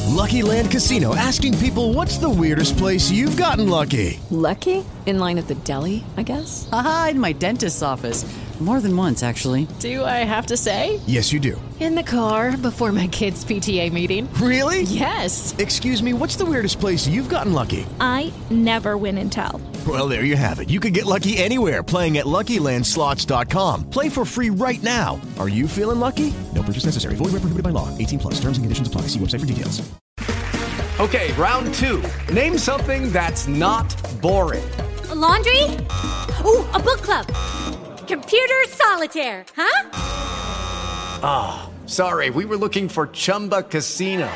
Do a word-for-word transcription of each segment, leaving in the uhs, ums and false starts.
Lucky Land Casino, asking people, what's the weirdest place you've gotten lucky? Lucky? In line at the deli, I guess? Aha, in my dentist's office. More than once, actually. Do I have to say? Yes, you do. In the car before my kids' P T A meeting. Really? Yes. Excuse me, what's the weirdest place you've gotten lucky? I never win and tell. Well, there you have it. You can get lucky anywhere, playing at Lucky Land Slots dot com. Play for free right now. Are you feeling lucky? No purchase necessary. Void where prohibited by law. eighteen plus. Terms and conditions apply. See website for details. Okay, round two. Name something that's not boring. A laundry? Ooh, a book club. Computer solitaire, huh? Ah, oh, sorry. We were looking for Chumba Casino.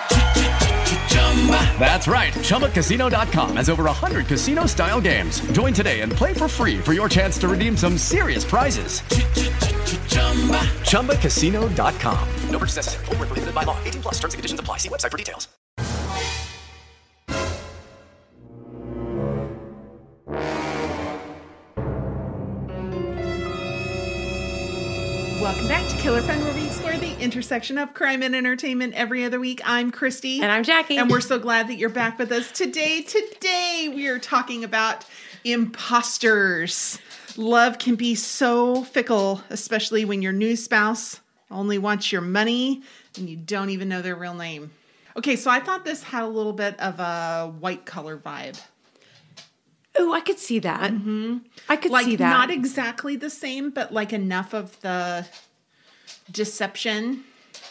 That's right. Chumba Casino dot com has over one hundred casino-style games. Join today and play for free for your chance to redeem some serious prizes. Chumba Casino dot com. No purchase necessary. Void where prohibited by law. eighteen plus. Terms and conditions apply. See website for details. Welcome back to Killer Fun, where we explore the intersection of crime and entertainment every other week. I'm Christy. And I'm Jackie. And we're so glad that you're back with us today. Today, we are talking about imposters. Love can be so fickle, especially when your new spouse only wants your money and you don't even know their real name. Okay, so I thought this had a little bit of a White Collar vibe. Oh, I could see that. Mm-hmm. I could like, see that. Not exactly the same, but like enough of the deception.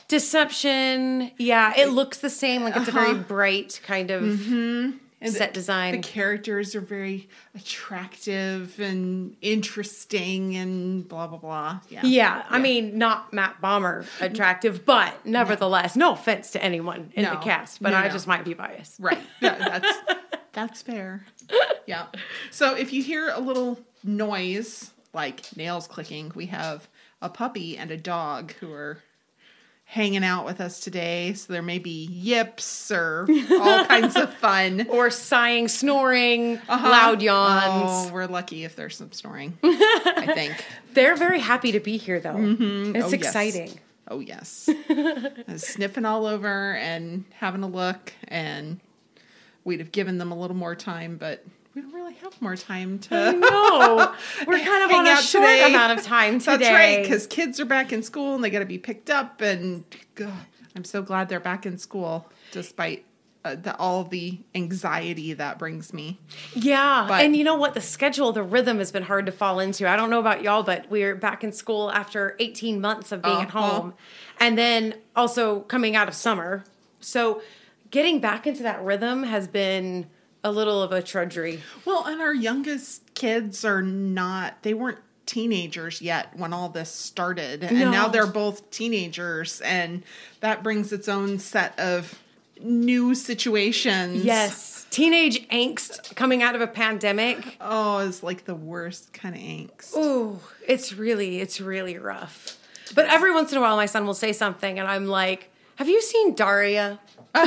Deception. Yeah, it looks the same. Like it's uh-huh. a very bright kind of mm-hmm. set the, design. The characters are very attractive and interesting and blah, blah, blah. Yeah. Yeah. yeah. I mean, not Matt Bomer attractive, but nevertheless, no, no offense to anyone in no. the cast, but no, I no. just might be biased. Right. Yeah, that's... That's fair. Yeah. So if you hear a little noise, like nails clicking, we have a puppy and a dog who are hanging out with us today. So there may be yips or all kinds of fun. Or sighing, snoring, uh-huh. loud yawns. Oh, we're lucky if there's some snoring, I think. They're very happy to be here, though. Mm-hmm. It's oh, exciting. Yes. Oh, yes. Sniffing all over and having a look, and we'd have given them a little more time, but we don't really have more time to. I know. We're kind of on a short today. amount of time today. That's right, because kids are back in school and they got to be picked up, and God, I'm so glad they're back in school, despite uh, the, all the anxiety that brings me. Yeah, but, and you know what? The schedule, the rhythm has been hard to fall into. I don't know about y'all, but we're back in school after eighteen months of being uh, at home, well, and then also coming out of summer. So getting back into that rhythm has been a little of a trudgery. Well, and our youngest kids are not, they weren't teenagers yet when all this started. And no. now they're both teenagers, and that brings its own set of new situations. Yes. Teenage angst coming out of a pandemic. Oh, it's like the worst kind of angst. Ooh, it's really, it's really rough. But every once in a while, my son will say something, and I'm like, have you seen Daria? Because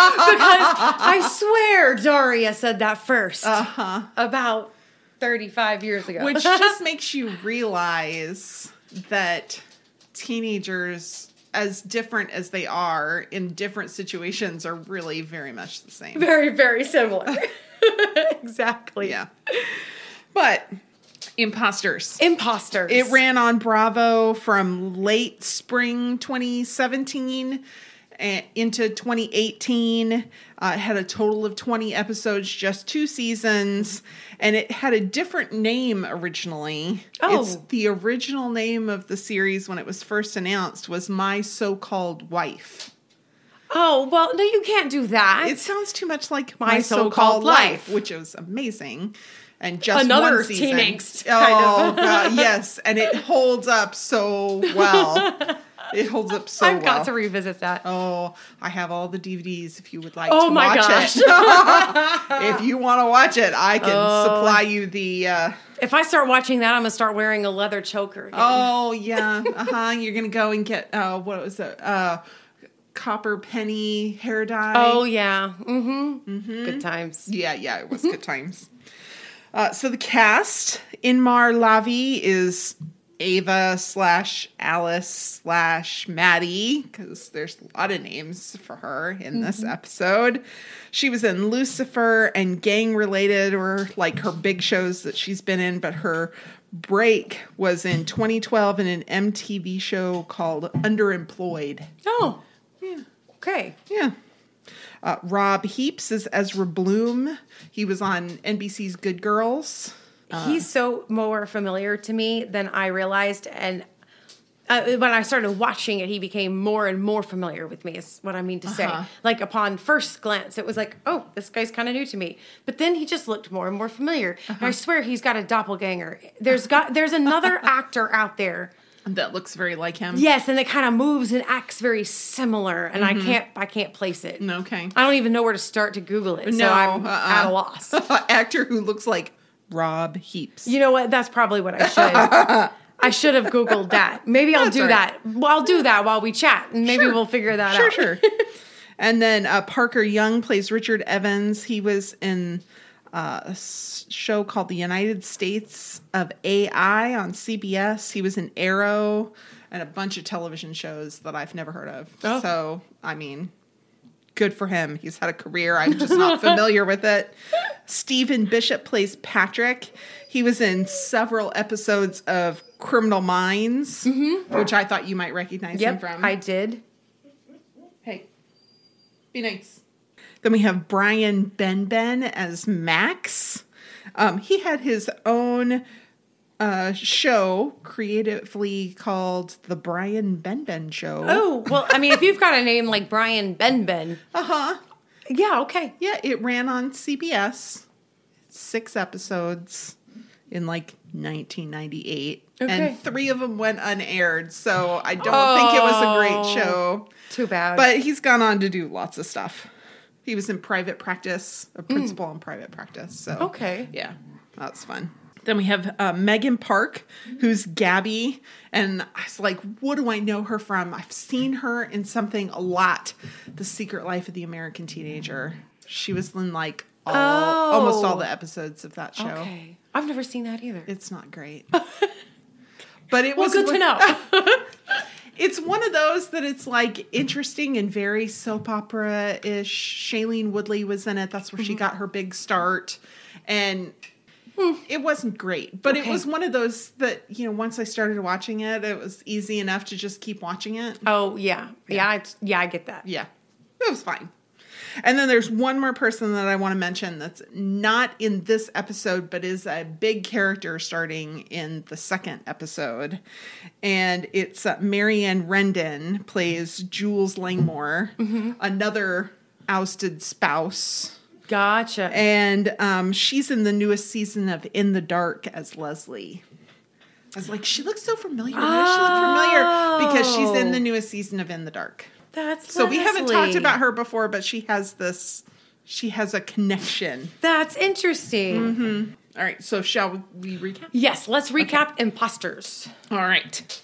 I swear Daria said that first. Uh-huh. About thirty-five years ago. Which just makes you realize that teenagers, as different as they are in different situations, are really very much the same. Very, very similar. Exactly. Yeah. But Imposters. Imposters. It ran on Bravo from late spring twenty seventeen into twenty eighteen. Uh, it had a total of twenty episodes, just two seasons, and it had a different name originally. Oh. It's the original name of the series when it was first announced was My So-Called Wife. Oh, well, no, you can't do that. It sounds too much like My, My So-Called, So-Called Life. Life, which was amazing. And just another one season. teen angst. Oh, kind of. God, yes. And it holds up so well. It holds up so I've well. I've got to revisit that. Oh, I have all the D V Ds if you would like oh to my watch gosh. it. If you want to watch it, I can oh. supply you the... Uh, if I start watching that, I'm going to start wearing a leather choker again. Oh, yeah. Uh-huh. You're going to go and get, uh, what was it? Uh, copper penny hair dye. Oh, yeah. Mm-hmm. Mm-hmm. Good times. Yeah, yeah, it was good times. Uh, so the cast, Inmar Lavi is Ava slash Alice slash Maddie, because there's a lot of names for her in mm-hmm. this episode. She was in Lucifer and Gang Related, or like her big shows that she's been in, but her break was in twenty twelve in an M T V show called Underemployed. Oh. Yeah. Okay. Yeah. Uh, Rob Heaps is Ezra Bloom. He was on N B C's Good Girls. Uh, He's so more familiar to me than I realized. And uh, when I started watching it, he became more and more familiar with me, is what I mean to uh-huh. say. Like, upon first glance, it was like, oh, this guy's kind of new to me. But then he just looked more and more familiar. Uh-huh. And I swear he's got a doppelganger. There's got There's another actor out there that looks very like him. Yes, and it kind of moves and acts very similar, and mm-hmm. I can't I can't place it. Okay. I don't even know where to start to Google it, no, so I'm uh-uh. at a loss. Actor who looks like Rob Heaps. You know what? That's probably what I should. I should have Googled that. Maybe I'll That's do right. that. Well, I'll do that while we chat, and maybe sure. we'll figure that sure, out. Sure, sure. And then uh, Parker Young plays Richard Evans. He was in uh, a show called The United States of A I on C B S. He was in Arrow and a bunch of television shows that I've never heard of. Oh. So, I mean, good for him. He's had a career. I'm just not familiar with it. Stephen Bishop plays Patrick. He was in several episodes of Criminal Minds, mm-hmm. which I thought you might recognize yep, him from. I did. Hey, be nice. Then we have Brian Benben as Max. Um, he had his own uh, show creatively called The Brian Benben Show. Oh, well, I mean, if you've got a name like Brian Benben. Uh-huh. Yeah, okay. Yeah, it ran on C B S. Six episodes in like nineteen ninety-eight. Okay. And three of them went unaired, so I don't oh, think it was a great show. Too bad. But he's gone on to do lots of stuff. He was in Private Practice, a principal mm. in Private Practice. So okay. Yeah, that's fun. Then we have uh, Megan Park, who's Gabby. And I was like, what do I know her from? I've seen her in something a lot. The Secret Life of the American Teenager. She was in like all, oh. almost all the episodes of that show. Okay. I've never seen that either. It's not great. But it well, was good to know. It's one of those that it's like interesting and very soap opera-ish. Shailene Woodley was in it. That's where mm-hmm. she got her big start. And it wasn't great, but okay. it was one of those that, you know, once I started watching it, it was easy enough to just keep watching it. Oh, yeah. Yeah, yeah, it's, yeah I get that. Yeah, it was fine. And then there's one more person that I want to mention that's not in this episode, but is a big character starting in the second episode. And it's uh, Marianne Rendon plays Jules Langmore, mm-hmm. another ousted spouse. Gotcha. And um, she's in the newest season of In the Dark as Leslie. I was like, she looks so familiar. Why does she look familiar? Because she's in the newest season of In the Dark. That's so Leslie. We haven't talked about her before, but she has this, she has a connection. That's interesting. Mm-hmm. All right, so shall we recap? Yes, let's recap okay. Imposters. All right.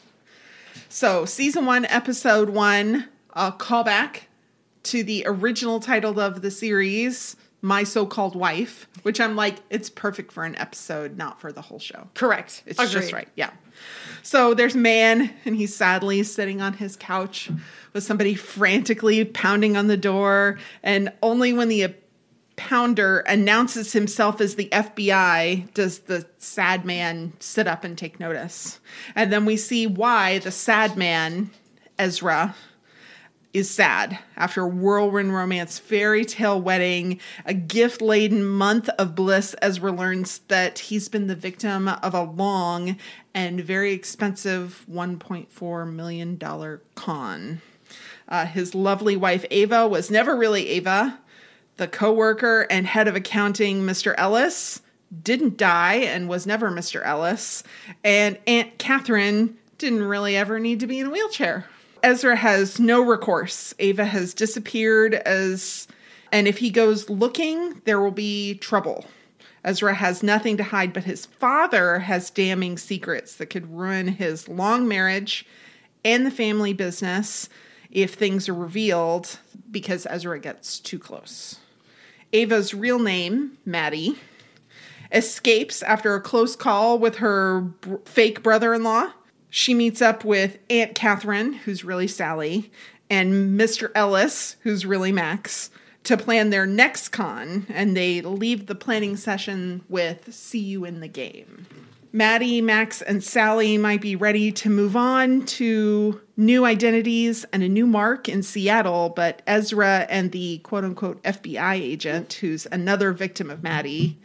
So season one, episode one, a callback to the original title of the series, My So-Called Wife, which I'm like, it's perfect for an episode, not for the whole show. Correct. It's Agreed. just right. Yeah. So there's a man, and he's sadly sitting on his couch with somebody frantically pounding on the door. And only when the pounder announces himself as the F B I does the sad man sit up and take notice. And then we see why the sad man, Ezra, is sad. After a whirlwind romance fairy tale wedding, a gift-laden month of bliss, Ezra learns that he's been the victim of a long and very expensive one point four million dollars con. Uh, his lovely wife, Ava, was never really Ava. The co-worker and head of accounting, Mister Ellis, didn't die and was never Mister Ellis. And Aunt Catherine didn't really ever need to be in a wheelchair. Ezra has no recourse. Ava has disappeared as, and if he goes looking, there will be trouble. Ezra has nothing to hide, but his father has damning secrets that could ruin his long marriage and the family business if things are revealed because Ezra gets too close. Ava's real name, Maddie, escapes after a close call with her br- fake brother-in-law. She meets up with Aunt Catherine, who's really Sally, and Mister Ellis, who's really Max, to plan their next con, and they leave the planning session with "See you in the game." Maddie, Max, and Sally might be ready to move on to new identities and a new mark in Seattle, but Ezra and the quote-unquote F B I agent, who's another victim of Maddie,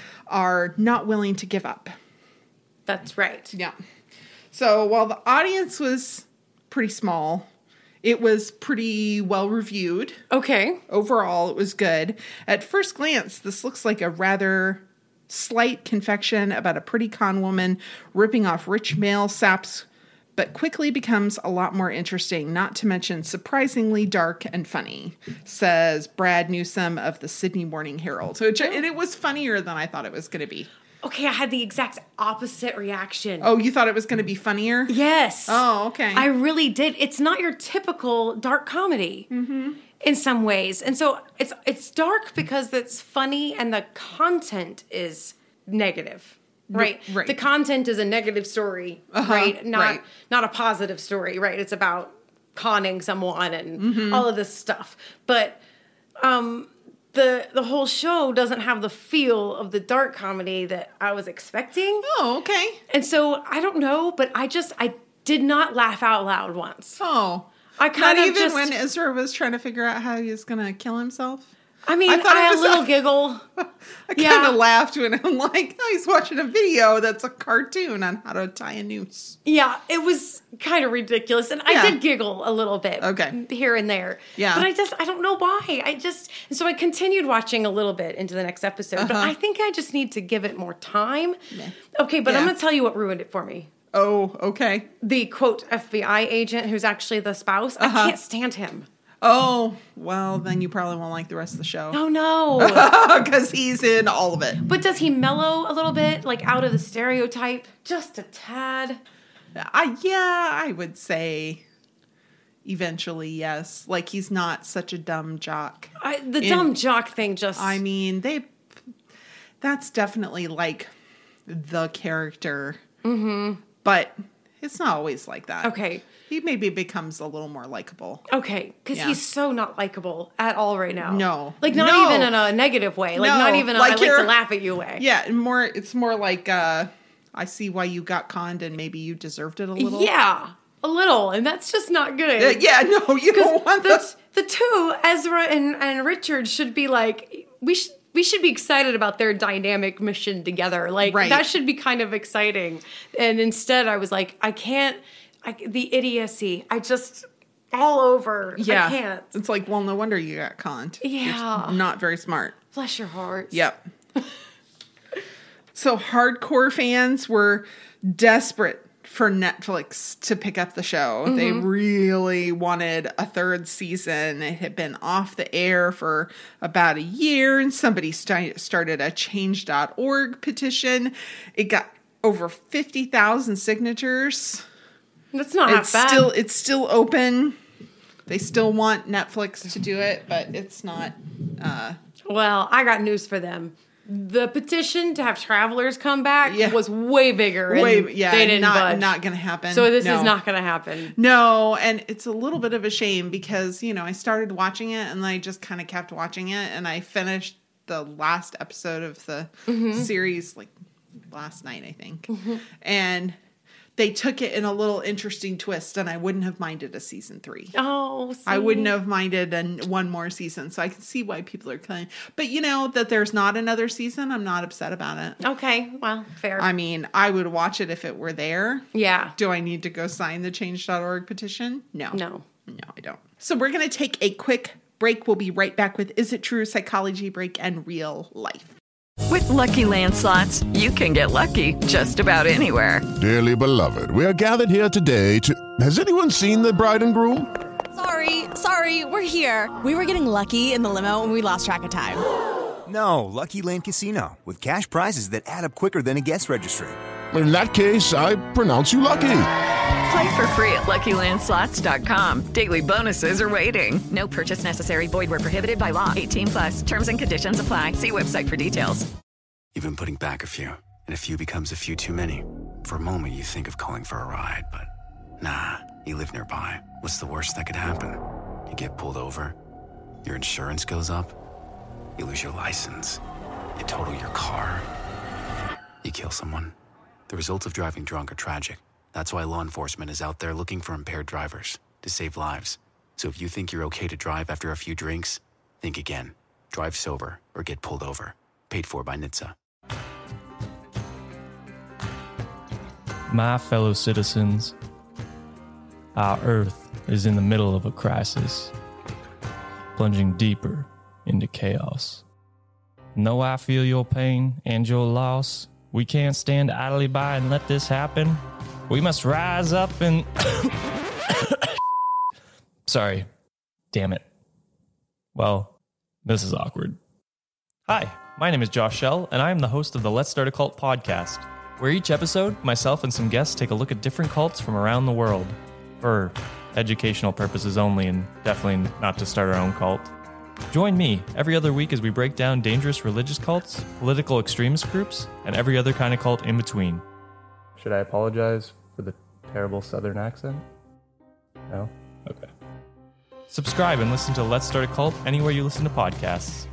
are not willing to give up. That's right. Yeah. So while the audience was pretty small, it was pretty well reviewed. Okay. Overall, it was good. At first glance, this looks like a rather slight confection about a pretty con woman ripping off rich male saps, but quickly becomes a lot more interesting, not to mention surprisingly dark and funny, says Brad Newsom of the Sydney Morning Herald. So it, and it was funnier than I thought it was going to be. Okay, I had the exact opposite reaction. Oh, you thought it was going to be funnier? Yes. Oh, okay. I really did. It's not your typical dark comedy. Mm-hmm. In some ways. And so it's it's dark because it's funny and the content is negative, right? Right. The content is a negative story, uh-huh, right? Not right. not a positive story, right? It's about conning someone and mm-hmm. all of this stuff. But um, the the whole show doesn't have the feel of the dark comedy that I was expecting. Oh, okay. And so I don't know, but I just I did not laugh out loud once. Oh. I kind Not of even just, when Ezra was trying to figure out how he was going to kill himself? I mean, I, thought I it had a was little a- giggle. I kind Yeah. of laughed when I'm like, oh, he's watching a video that's a cartoon on how to tie a noose. Yeah, it was kind of ridiculous. And Yeah. I did giggle a little bit. Okay. Here and there. Yeah. But I just, I don't know why. I just, and so I continued watching a little bit into the next episode. But Uh-huh. I think I just need to give it more time. Okay, but Yeah. I'm going to tell you what ruined it for me. Oh, okay. The quote F B I agent who's actually the spouse. Uh-huh. I can't stand him. Oh, well, then you probably won't like the rest of the show. Oh, no. Because he's in all of it. But does he mellow a little bit, like out of the stereotype? Just a tad. I, yeah, I would say eventually, yes. Like, he's not such a dumb jock. I, the In- dumb jock thing just... I mean, they, that's definitely like the character. Mm-hmm. But it's not always like that. Okay. He maybe becomes a little more likable. Okay, because Yeah. he's so not likable at all right now. No. Like, not No. even in a negative way. Like, No. not even a, Like I like to you're- laugh at you way. Yeah, and more. It's more like uh, I see why you got conned, and maybe you deserved it a little. Yeah, a little. And that's just not good. Uh, yeah, no, you don't want the, that. the two, Ezra and, and Richard, should be like, we should... We should be excited about their dynamic mission together. Like, Right. that should be kind of exciting. And instead, I was like, I can't, I, the idiocy, I just, all over. Yeah, I can't. It's like, well, no wonder you got conned. Yeah. You're not very smart. Bless your hearts. Yep. So hardcore fans were desperate for Netflix to pick up the show. Mm-hmm. They really wanted a third season. It had been off the air for about a year, and somebody st- started a change dot org petition. It got over fifty thousand signatures. That's not half It's bad. still it's still open. They still want Netflix to do it, but it's not. Uh, Well, I got news for them. The petition to have travelers come back Yeah. was way bigger. And way, yeah, they didn't not budge. not going to happen. So this No. is not going to happen. No, and it's a little bit of a shame because, you know, I started watching it and I just kind of kept watching it, and I finished the last episode of the Mm-hmm. series like last night, I think. Mm-hmm. And they took it in a little interesting twist, and I wouldn't have minded a season three. Oh, see? I wouldn't have minded an, one more season, so I can see why people are kind. But you know that there's not another season. I'm not upset about it. Okay, well, fair. I mean, I would watch it if it were there. yeah. Do I need to go sign the change dot org petition? No. No. No, I don't. So we're going to take a quick break. We'll be right back with Is It True? Psychology Break and Real Life. With Lucky Land Slots, you can get lucky just about anywhere. Dearly beloved, we are gathered here today to... Has anyone seen the bride and groom? Sorry, sorry, we're here. We were getting lucky in the limo and we lost track of time. No, Lucky Land Casino, with cash prizes that add up quicker than a guest registry. In that case, I pronounce you lucky. Play for free at Lucky Land Slots dot com. Daily bonuses are waiting. No purchase necessary. Void where prohibited by law. eighteen plus. Terms and conditions apply. See website for details. You've been putting back a few, and a few becomes a few too many. For a moment, you think of calling for a ride, but nah, you live nearby. What's the worst that could happen? You get pulled over, your insurance goes up, you lose your license, you total your car, you kill someone. The results of driving drunk are tragic. That's why law enforcement is out there looking for impaired drivers to save lives. So if you think you're okay to drive after a few drinks, think again. Drive sober or get pulled over. Paid for by N H T S A. My fellow citizens, our Earth is in the middle of a crisis, plunging deeper into chaos. Know I feel your pain and your loss. We can't stand idly by and let this happen. We must rise up and... Sorry. Damn it. Well, this is awkward. Hi, my name is Josh Shell, and I am the host of the Let's Start a Cult podcast, where each episode, myself and some guests take a look at different cults from around the world, for educational purposes only, and definitely not to start our own cult. Join me every other week as we break down dangerous religious cults, political extremist groups, and every other kind of cult in between. Should I apologize for the terrible southern accent? No? Okay. Subscribe and listen to Let's Start a Cult anywhere you listen to podcasts.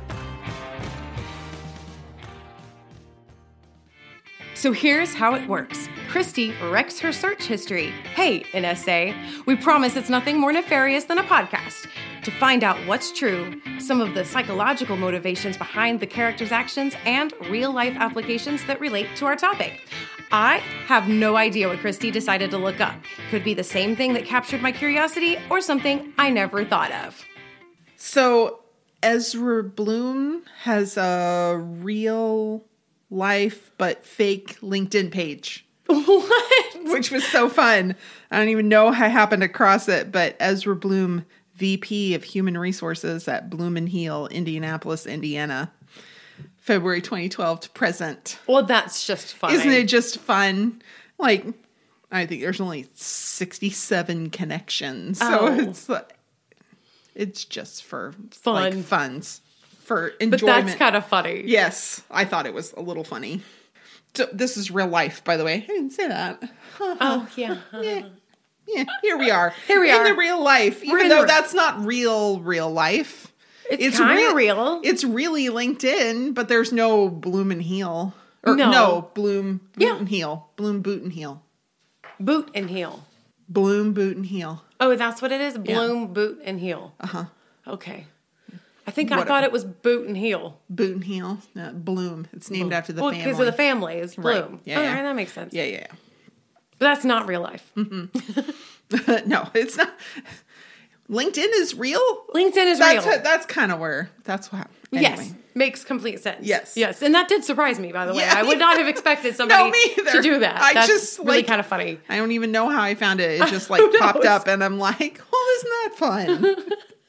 So here's how it works. Christy wrecks her search history. Hey, N S A, we promise it's nothing more nefarious than a podcast. To find out what's true, some of the psychological motivations behind the characters' actions, and real-life applications that relate to our topic. I have no idea what Christy decided to look up. Could be the same thing that captured my curiosity or something I never thought of. So Ezra Bloom has a real life but fake LinkedIn page. What? Which was so fun. I don't even know how I happened across it, but Ezra Bloom, V P of Human Resources at Bloom and Heal, Indianapolis, Indiana. February twenty twelve to present. Well, that's just fun. Isn't it just fun? Like, I think there's only sixty-seven connections. So Oh. it's it's just for Fun. like funds. For enjoyment. But that's kind of funny. Yes. I thought it was a little funny. So this is real life, by the way. I didn't say that. Oh, yeah. yeah. Yeah, here we are. Here we in are. In the real life. We're Even in though the- that's not real, real life. It's, kind of real. It's really LinkedIn, but there's no Bloom and Heal. Or, No. no. Bloom, Boot Yeah. and Heal. Bloom, Boot and Heal. Boot and heel. Bloom, Boot and Heal. Oh, that's what it is? Bloom, boot, and heel. Uh-huh. Okay. I think I What- thought it was boot and heel. Boot and Heal. No, Bloom. It's named Bloom. after the well, family. because of the family is Bloom. Right. Yeah, All yeah. right, that makes sense. Yeah, yeah, But that's not real life. yeah. No, it's not. LinkedIn is real? LinkedIn is that's real. That's kind of where, that's what happened. Anyway. Yes, makes complete sense. Yes. Yes, and that did surprise me, by the way. Yeah. I would not have expected somebody No, me either. to do that. I That's just, really like- kind of funny. I don't even know how I found it. It just like Who popped knows? up and I'm like, oh, isn't that fun?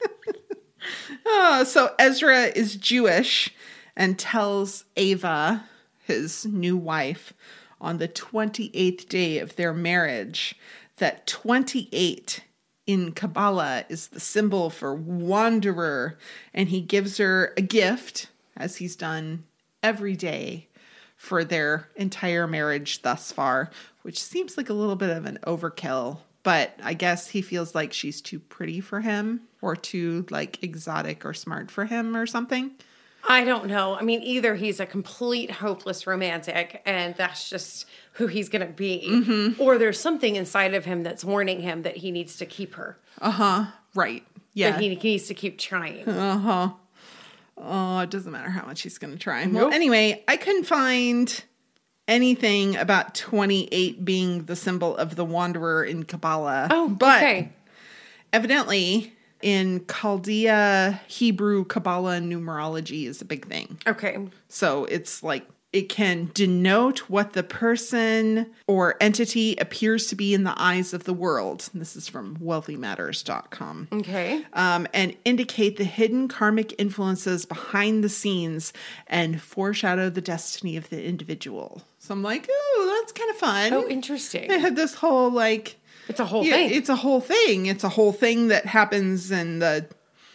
oh, so Ezra is Jewish and tells Ava, his new wife, on the twenty-eighth day of their marriage that twenty-eight in Kabbalah is the symbol for wanderer. And he gives her a gift, as he's done every day for their entire marriage thus far, which seems like a little bit of an overkill. But I guess he feels like she's too pretty for him or too like exotic or smart for him or something. I don't know. I mean, either he's a complete hopeless romantic and that's just who he's going to be, Mm-hmm. or there's something inside of him that's warning him that he needs to keep her. Uh-huh. Right. Yeah. That he, he needs to keep trying. Uh-huh. Oh, it doesn't matter how much he's going to try. Well, Nope. anyway, I couldn't find anything about twenty-eight being the symbol of the wanderer in Kabbalah. Oh, but okay. evidently in Chaldea, Hebrew, Kabbalah numerology is a big thing. Okay. So it's like it can denote what the person or entity appears to be in the eyes of the world. And this is from wealthy matters dot com. Okay. Um, and indicate the hidden karmic influences behind the scenes and foreshadow the destiny of the individual. So I'm like, oh, that's kind of fun. Oh, interesting. They had this whole like... It's a whole yeah, thing. It's a whole thing. It's a whole thing that happens in the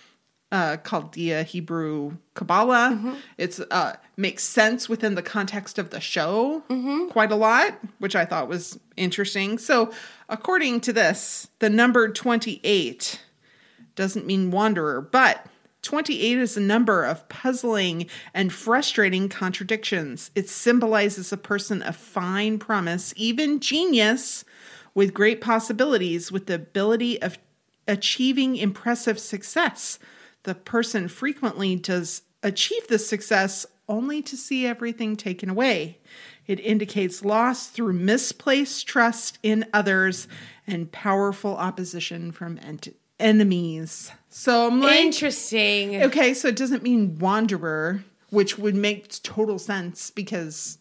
uh, Chaldea Hebrew Kabbalah. Mm-hmm. It's uh, makes sense within the context of the show Mm-hmm. quite a lot, which I thought was interesting. So according to this, the number twenty-eight doesn't mean wanderer, but twenty-eight is a number of puzzling and frustrating contradictions. It symbolizes a person of fine promise, even genius, with great possibilities, with the ability of achieving impressive success. The person frequently does achieve this success only to see everything taken away. It indicates loss through misplaced trust in others and powerful opposition from ent- enemies. So I'm like, interesting. Okay, so it doesn't mean wanderer, which would make total sense because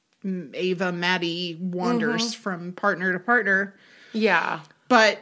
Ava Maddie wanders Mhm. from partner to partner. Yeah. But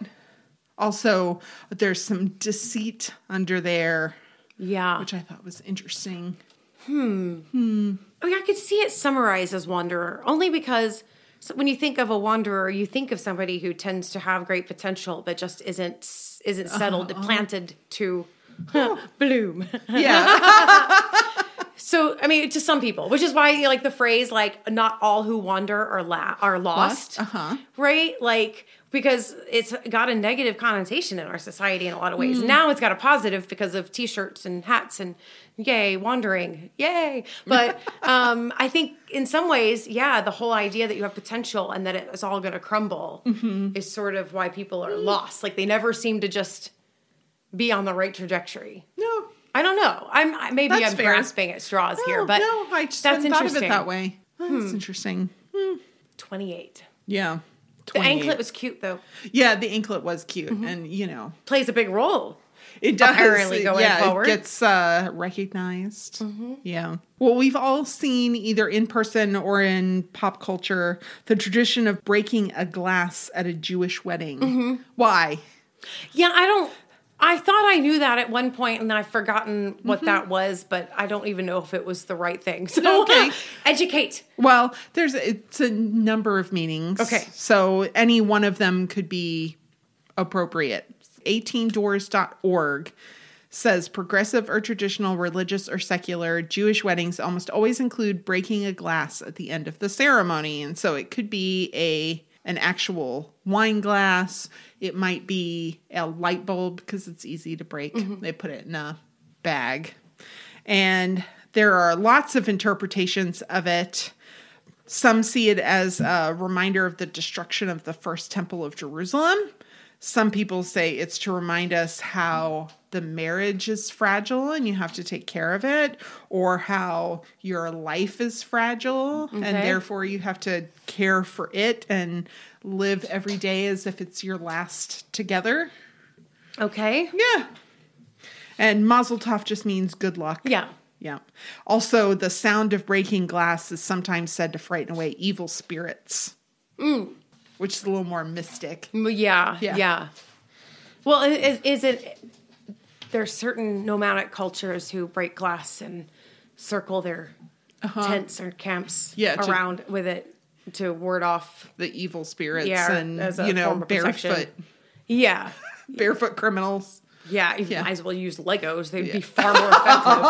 also there's some deceit under there. Yeah. Which I thought was interesting. Hmm. Hmm. I mean, I could see it summarized as wanderer, only because so when you think of a wanderer, you think of somebody who tends to have great potential, but just isn't isn't settled, Uh-huh. planted to bloom. Yeah. So, I mean, to some people, which is why you like the phrase, like, not all who wander are la- are lost, Uh-huh. right? Like, because it's got a negative connotation in our society in a lot of ways. Mm. Now it's got a positive because of T-shirts and hats and yay, wandering, yay. But um, I think in some ways, yeah, the whole idea that you have potential and that it's all going to crumble Mhm. is sort of why people are lost. Like, they never seem to just be on the right trajectory. No. I don't know. I'm I- maybe That's I'm fair. grasping at straws No, here, but no, I just that's hadn't thought of interesting. it that way. That's Hmm. interesting. Hmm. twenty-eight. Yeah. The twenty-eight. anklet was cute, though. Yeah, the anklet was cute, Mhm. and you know, Plays a big role. it does. Apparently going yeah, forward. it gets uh, recognized. Mm-hmm. Yeah. Well, we've all seen either in person or in pop culture the tradition of breaking a glass at a Jewish wedding. Mhm. Why? Yeah, I don't. I thought I knew that at one point, and then I've forgotten what Mm-hmm. that was, but I don't even know if it was the right thing. So, Okay. educate. Well, there's it's a number of meanings. Okay. So any one of them could be appropriate. eighteen doors dot org says progressive or traditional, religious or secular Jewish weddings almost always include breaking a glass at the end of the ceremony. And so it could be a an actual wine glass. It might be a light bulb because it's easy to break. Mhm. They put it in a bag. And there are lots of interpretations of it. Some see it as a reminder of the destruction of the first temple of Jerusalem. Some people say it's to remind us how the marriage is fragile and you have to take care of it, or how your life is fragile and Okay. therefore you have to care for it and live every day as if it's your last together. Okay. Yeah. And Mazel Tov just means good luck. Yeah. Yeah. Also, the sound of breaking glass is sometimes said to frighten away evil spirits, Mm. which is a little more mystic. Yeah, Yeah. yeah. Well, is, is it? There's certain nomadic cultures who break glass and circle their Uh-huh. tents or camps Yeah, to- around with it to ward off the evil spirits yeah, and, as a you know, form of protection. barefoot, Yeah, barefoot criminals. yeah. You Yeah. might as well use Legos; they'd be far more effective.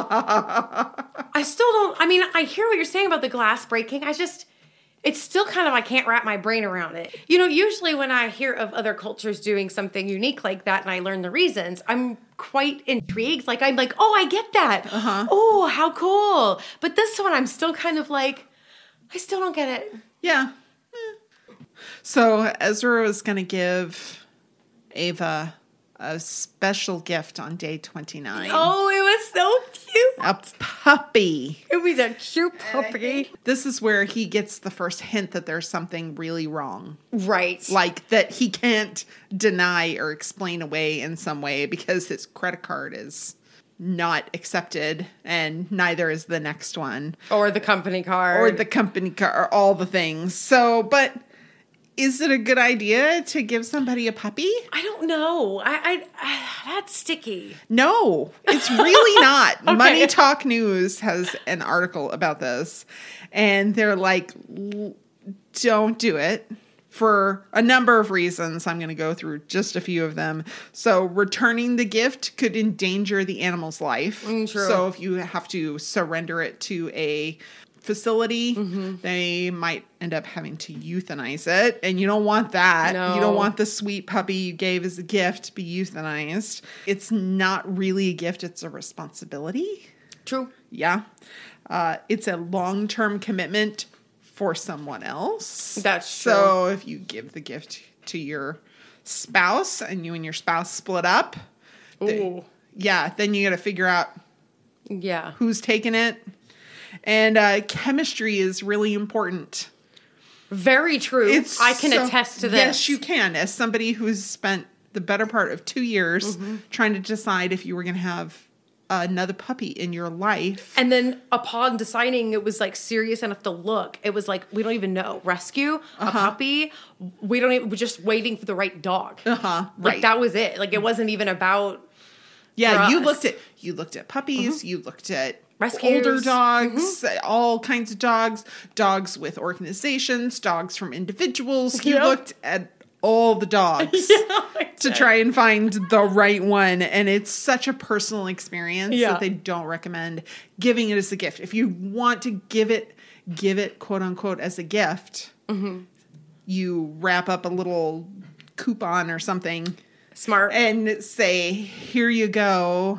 I still don't. I mean, I hear what you're saying about the glass breaking. I just. It's still kind of, I can't wrap my brain around it. You know, usually when I hear of other cultures doing something unique like that and I learn the reasons, I'm quite intrigued. Like, I'm like, oh, I get that. Uh-huh. Oh, how cool. But this one, I'm still kind of like, I still don't get it. Yeah. Eh. So Ezra was going to give Ava a special gift on day twenty-nine. Oh, it was so cute. A puppy. It was a cute puppy. This is where he gets the first hint that there's something really wrong. Right. Like that he can't deny or explain away in some way because his credit card is not accepted and neither is the next one. Or the company card. Or the company card, or all the things. So, but is it a good idea to give somebody a puppy? I don't know. I, I, I that's sticky. No, it's really not. Okay. Money Talk News has an article about this, and they're like, "L- don't do it for a number of reasons. I'm going to go through just a few of them. So returning the gift could endanger the animal's life. Mm, true. So if you have to surrender it to a facility, mm-hmm. they might end up having to euthanize it. And you don't want that. No. You don't want the sweet puppy you gave as a gift to be euthanized. It's not really a gift. It's a responsibility. True. Yeah. Uh, it's a long-term commitment for someone else. That's true. So if you give the gift to your spouse and you and your spouse split up, the, yeah, then you got to figure out yeah who's taking it. And uh, chemistry is really important. Very true. It's I can so, attest to this. Yes, you can. As somebody who's spent the better part of two years mm-hmm. trying to decide if you were going to have another puppy in your life. And then upon deciding it was like serious enough to look, it was like, we don't even know. Rescue, uh-huh. a puppy, we don't even, we're just waiting for the right dog. Uh-huh. Like right. that was it. Like it wasn't even about Yeah, you us. looked at you looked at puppies, mm-hmm. you looked at rescues, older dogs, mm-hmm. all kinds of dogs, dogs with organizations, dogs from individuals. You yep. looked at all the dogs yeah, to try and find the right one. And it's such a personal experience yeah. that they don't recommend giving it as a gift. If you want to give it, give it quote unquote as a gift, mm-hmm. you wrap up a little coupon or something. Smart. And say, here you go.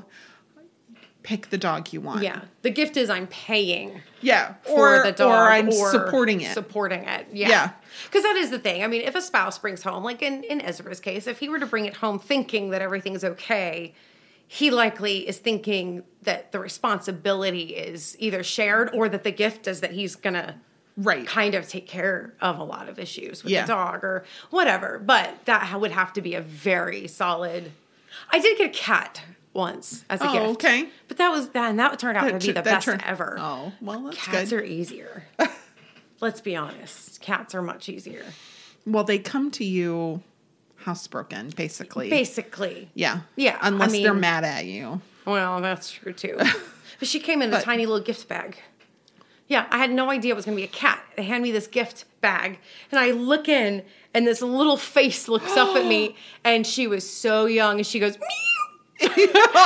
Pick the dog you want. Yeah. The gift is I'm paying. Yeah. For or, the dog. Or I'm or supporting it. Supporting it. Yeah. Yeah. Because that is the thing. I mean, if a spouse brings home, like in, in Ezra's case, if he were to bring it home thinking that everything's okay, he likely is thinking that the responsibility is either shared or that the gift is that he's going to right. kind of take care of a lot of issues with yeah. the dog or whatever. But that would have to be a very solid... I did get a cat once as a oh, gift. okay. But that was that, and that turned out that to be the best turned, ever. Oh, well, that's Cats good. are easier. Let's be honest. Cats are much easier. Well, they come to you housebroken, basically. Basically. Yeah. Yeah. Unless I mean, they're mad at you. Well, that's true, too. But she came in but, a tiny little gift bag. Yeah, I had no idea it was going to be a cat. They hand me this gift bag, and I look in, and this little face looks up at me, and she was so young, and she goes, meow. And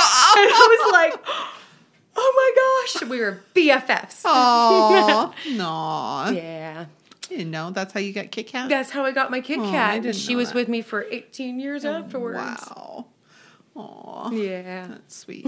I was like, oh my gosh, we were B F Fs. Aw, no. Yeah. I didn't know that's how you got Kit Kat. That's how I got my Kit Oh, Kat. I didn't she know was that. with me for eighteen years Oh, afterwards. Wow. Aw. Yeah. That's sweet.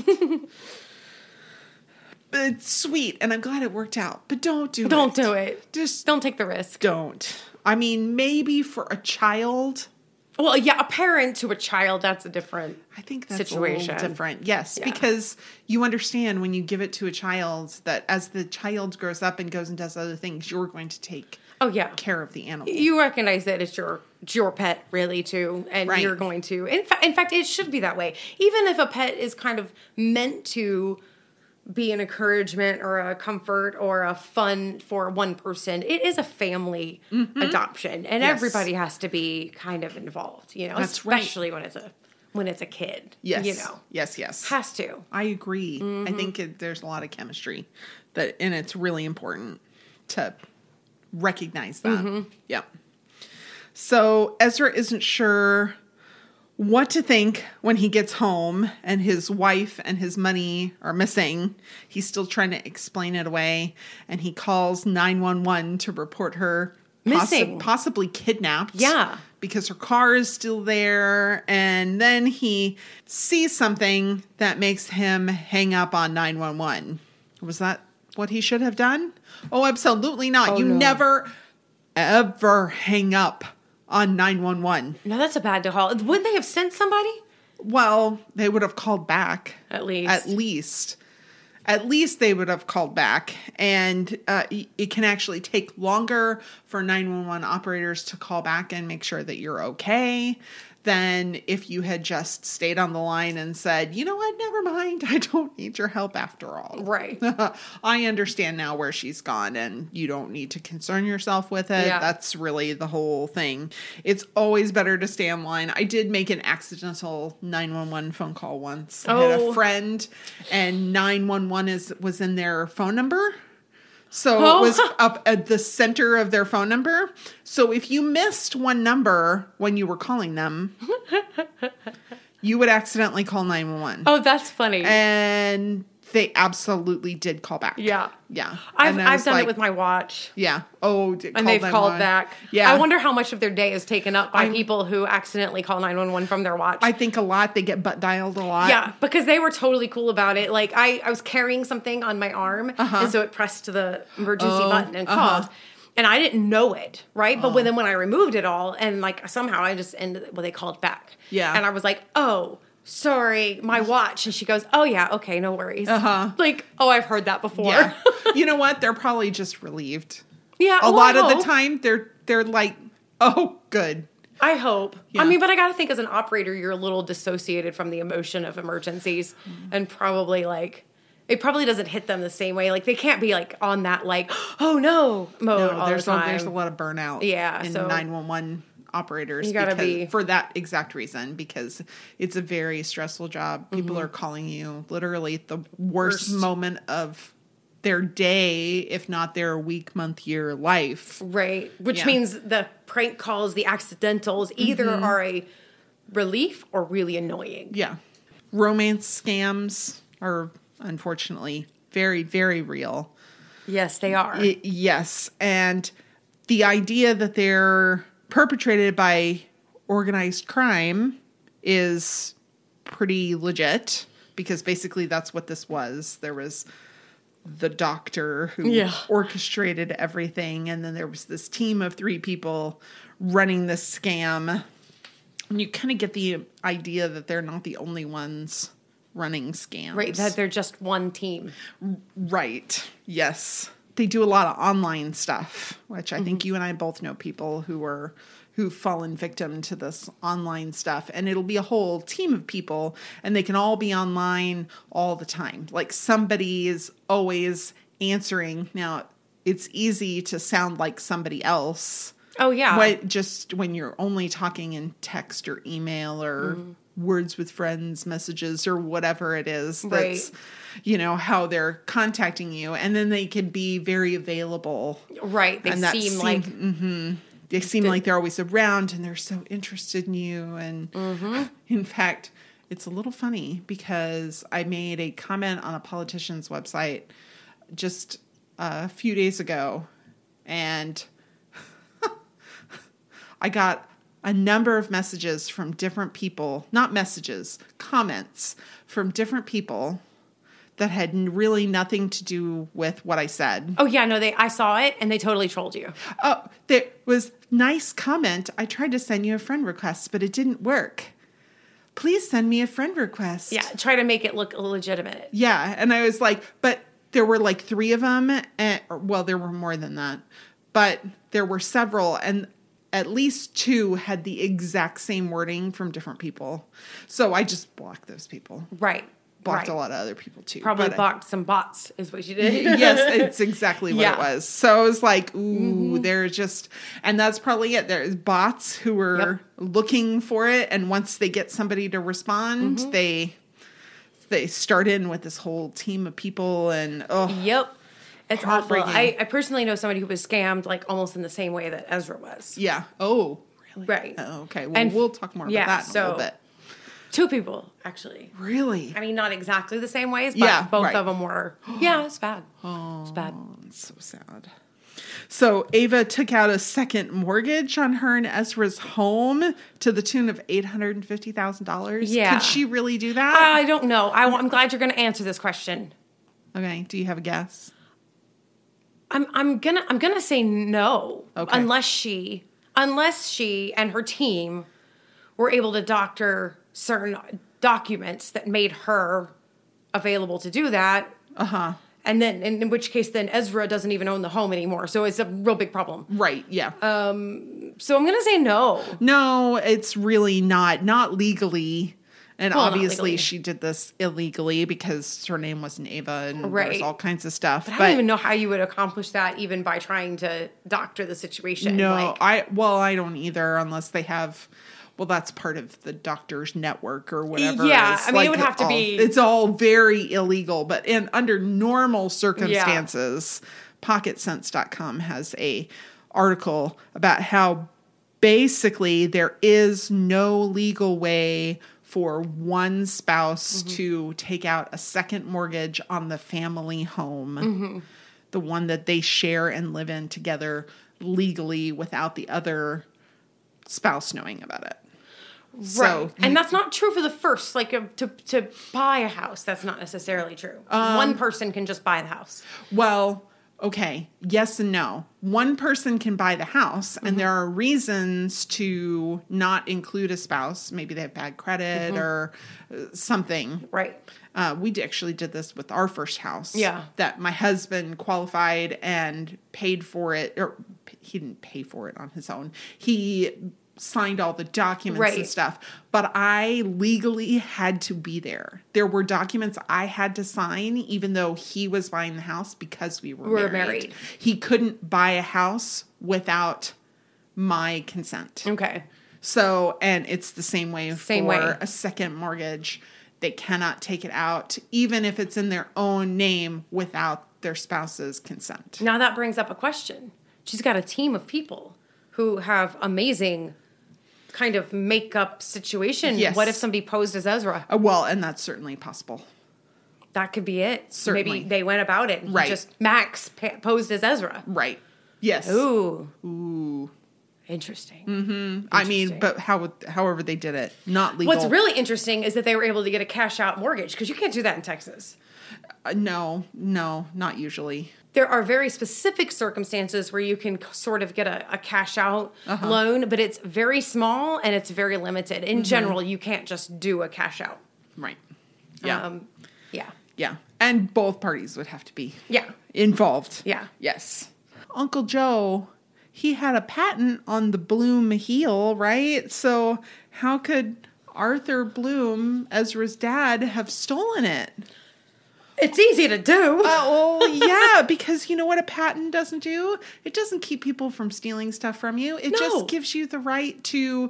But it's sweet, and I'm glad it worked out. But don't do don't it. Don't do it. Just don't take the risk. Don't. I mean, maybe for a child. Well, yeah, a parent to a child, that's a different I think that's situation. a little different. Yes, Yeah. because you understand when you give it to a child that as the child grows up and goes and does other things, you're going to take oh yeah care of the animal. You recognize that it's your it's your pet, really, too, and Right. you're going to. In fact, in fact, it should be that way. Even if a pet is kind of meant to be an encouragement or a comfort or a fun for one person, it is a family mm-hmm. adoption, and yes. everybody has to be kind of involved. You know, That's especially right. when it's a when it's a kid. Yes. You know, Yes. Yes. has to. I agree. Mm-hmm. I think it, there's a lot of chemistry that, and it's really important to recognize that. Mm-hmm. Yeah. So Ezra isn't sure what to think when he gets home and his wife and his money are missing. He's still trying to explain it away, and he calls nine one one to report her missing, possi- possibly kidnapped. Yeah. Because her car is still there, and then he sees something that makes him hang up on nine one one. Was that what he should have done? Oh, absolutely not. Oh, you no. never, ever hang up on nine one one. No, that's a bad to call. Wouldn't they have sent somebody? Well, they would have called back. At least. At least. At least they would have called back. And uh, it can actually take longer for nine one one operators to call back and make sure that you're okay than if you had just stayed on the line and said, you know what, never mind. I don't need your help after all. Right. I understand now where she's gone, and you don't need to concern yourself with it. Yeah. That's really the whole thing. It's always better to stay on line. I did make an accidental nine one one phone call once. I had Oh. a friend, and nine one one is was in their phone number. So Oh. it was up at the center of their phone number. So if you missed one number when you were calling them, you would accidentally call nine one one. Oh, that's funny. And they absolutely did call back. Yeah. Yeah. I've, And I I've was done like- it with my watch. Yeah. Oh, did, And they've nine one called one. back. Yeah. I wonder how much of their day is taken up by I'm- people who accidentally call nine one one from their watch. I think a lot. They get butt dialed a lot. Yeah, because they were totally cool about it. Like, I, I was carrying something on my arm, Uh-huh. and so it pressed the emergency Oh, button and uh-huh. called. And I didn't know it, right? But Oh. when, then when I removed it all, and like somehow I just ended, well, they called back. Yeah. And I was like, oh, sorry, my watch. And she goes, oh, yeah, okay, no worries. Uh-huh. Like, oh, I've heard that before. Yeah. You know what? They're probably just relieved. Yeah, A well, lot I of the hope. time, they're they're like, oh, good. I hope. Yeah. I mean, but I got to think as an operator, you're a little dissociated from the emotion of emergencies Mm-hmm. and probably like, it probably doesn't hit them the same way. Like, they can't be like on that, like, oh no mode No, all there's the a, time. there's a lot of burnout. Yeah, in so- nine one one operators. You gotta because- be- for that exact reason, because it's a very stressful job. People Mhm. are calling you literally at the worst, Worst. moment of their day, if not their week, month, year life. Right. Which Yeah. means the prank calls, the accidentals, either Mhm. are a relief or really annoying. Yeah. Romance scams are unfortunately very, very real. Yes, they are. I- yes. And the idea that they're perpetrated by organized crime is pretty legit, because basically that's what this was. There was the doctor who Yeah. orchestrated everything, and then there was this team of three people running this scam. And you kind of get the idea that they're not the only ones running scams. Right, that they're just one team. Right. Yes. They do a lot of online stuff, which I think you and I both know people who are who've fallen victim to this online stuff. And it'll be a whole team of people, and they can all be online all the time. Like, somebody is always answering. Now, it's easy to sound like somebody else. Oh, yeah. What, just when you're only talking in text or email or Mhm. words with friends messages or whatever it is. That's, Right. you know, how they're contacting you. And then they can be very available. Right. They And that seem seem- like mhm. They seem like they're always around, and they're so interested in you. And Mm-hmm. in fact, it's a little funny because I made a comment on a politician's website just a few days ago, and I got a number of messages from different people, not messages, comments from different people that had n- really nothing to do with what I said. Oh yeah, no, they I saw it and they totally trolled you. Oh, there was nice comment. I tried to send you a friend request, but it didn't work. Please send me a friend request. Yeah, try to make it look legitimate. Yeah, and I was like, but there were like three of them, and or, well, there were more than that, but there were several, and at least two had the exact same wording from different people. So I just blocked those people. Right. Blocked right. a lot of other people too. Probably but I- blocked some bots is what you did. yes, it's exactly what Yeah. it was. So I was like, ooh, Mhm. they're just, and that's probably it. There's bots who are looking for it, and once they get somebody to respond, Mhm. they they start in with this whole team of people, and oh, Yep. It's awful. heartbreaking. I, I personally know somebody who was scammed like almost in the same way that Ezra was. Yeah. Oh, really? Right. Oh, okay. Well, And- we'll talk more yeah, about that in so- a little bit. Two people, actually. Really? I mean, not exactly the same ways, but Yeah, both right. of them were. Yeah, it's bad. Oh, It's bad. it's so sad. So Ava took out a second mortgage on her and Ezra's home to the tune of eight hundred and fifty thousand dollars. Yeah. Could she really do that? I don't know. I, I'm glad you're going to answer this question. Okay. Do you have a guess? I'm I'm gonna I'm gonna say no. Okay. Unless she unless she and her team were able to doctor certain documents that made her available to do that. Uh huh. And then in, in which case then Ezra doesn't even own the home anymore. So it's a real big problem. Right. Yeah. Um so I'm gonna say no. No, it's really not. Not legally. And Well, not obviously legally. she did this illegally because her name wasn't Ava, and Right. there's all kinds of stuff. But I don't even know how you would accomplish that even by trying to doctor the situation. No, Like, I well, I don't either, unless they have. Well, that's part of the doctor's network or whatever. Yeah, It's I mean, it like would have to all- be- It's all very illegal, but in under normal circumstances, pocket sense dot com has a article about how basically there is no legal way for one spouse mm-hmm. to take out a second mortgage on the family home, mm-hmm. the one that they share and live in together legally without the other spouse knowing about it. Right. So, and that's not true for the first, like uh, to to buy a house. That's not necessarily true. Um, One person can just buy the house. Well, okay. Yes and no. One person can buy the house, and mm-hmm. there are reasons to not include a spouse. Maybe they have bad credit mm-hmm. or something. Right. Uh, we actually did this with our first house. Yeah. That my husband qualified and paid for it, or he didn't pay for it on his own. He signed all the documents right. and stuff, but I legally had to be there. There were documents I had to sign, even though he was buying the house because we were, we're married. married. He couldn't buy a house without my consent. Okay. So, and it's the same way same for way. a second mortgage. They cannot take it out, even if it's in their own name, without their spouse's consent. Now that brings up a question. She's got a team of people who have amazing kind of make-up situation. Yes. What if somebody posed as Ezra? Uh, well, and that's certainly possible. That could be it. Certainly. Maybe they went about it. And right. Just Max pa- posed as Ezra. Right. Yes. Ooh. Ooh. Interesting. Mm-hmm. Interesting. I mean, but how, however they did it, not legal. What's really interesting is that they were able to get a cash-out mortgage, because you can't do that in Texas. Uh, no, no, not usually. There are very specific circumstances where you can sort of get a, a cash-out uh-huh. loan, but it's very small and it's very limited. In mm-hmm. general, you can't just do a cash-out. Right. Yeah. Um, yeah. Yeah. And both parties would have to be yeah. involved. Yeah. Yes. Uncle Joe, he had a patent on the Bloom heel, right? So how could Arthur Bloom, Ezra's dad, have stolen it? It's easy to do. Uh, oh, yeah, because you know what a patent doesn't do? It doesn't keep people from stealing stuff from you. It no. just gives you the right to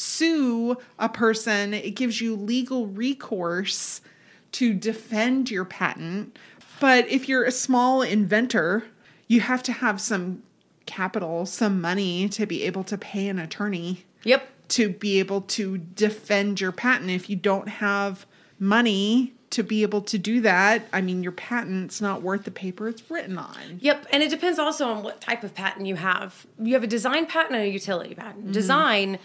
sue a person. It gives you legal recourse to defend your patent. But if you're a small inventor, you have to have some capital, some money to be able to pay an attorney. Yep. To be able to defend your patent. If you don't have money to be able to do that, I mean, your patent's not worth the paper it's written on. Yep, and it depends also on what type of patent you have. You have a design patent and a utility patent. Mm-hmm. Design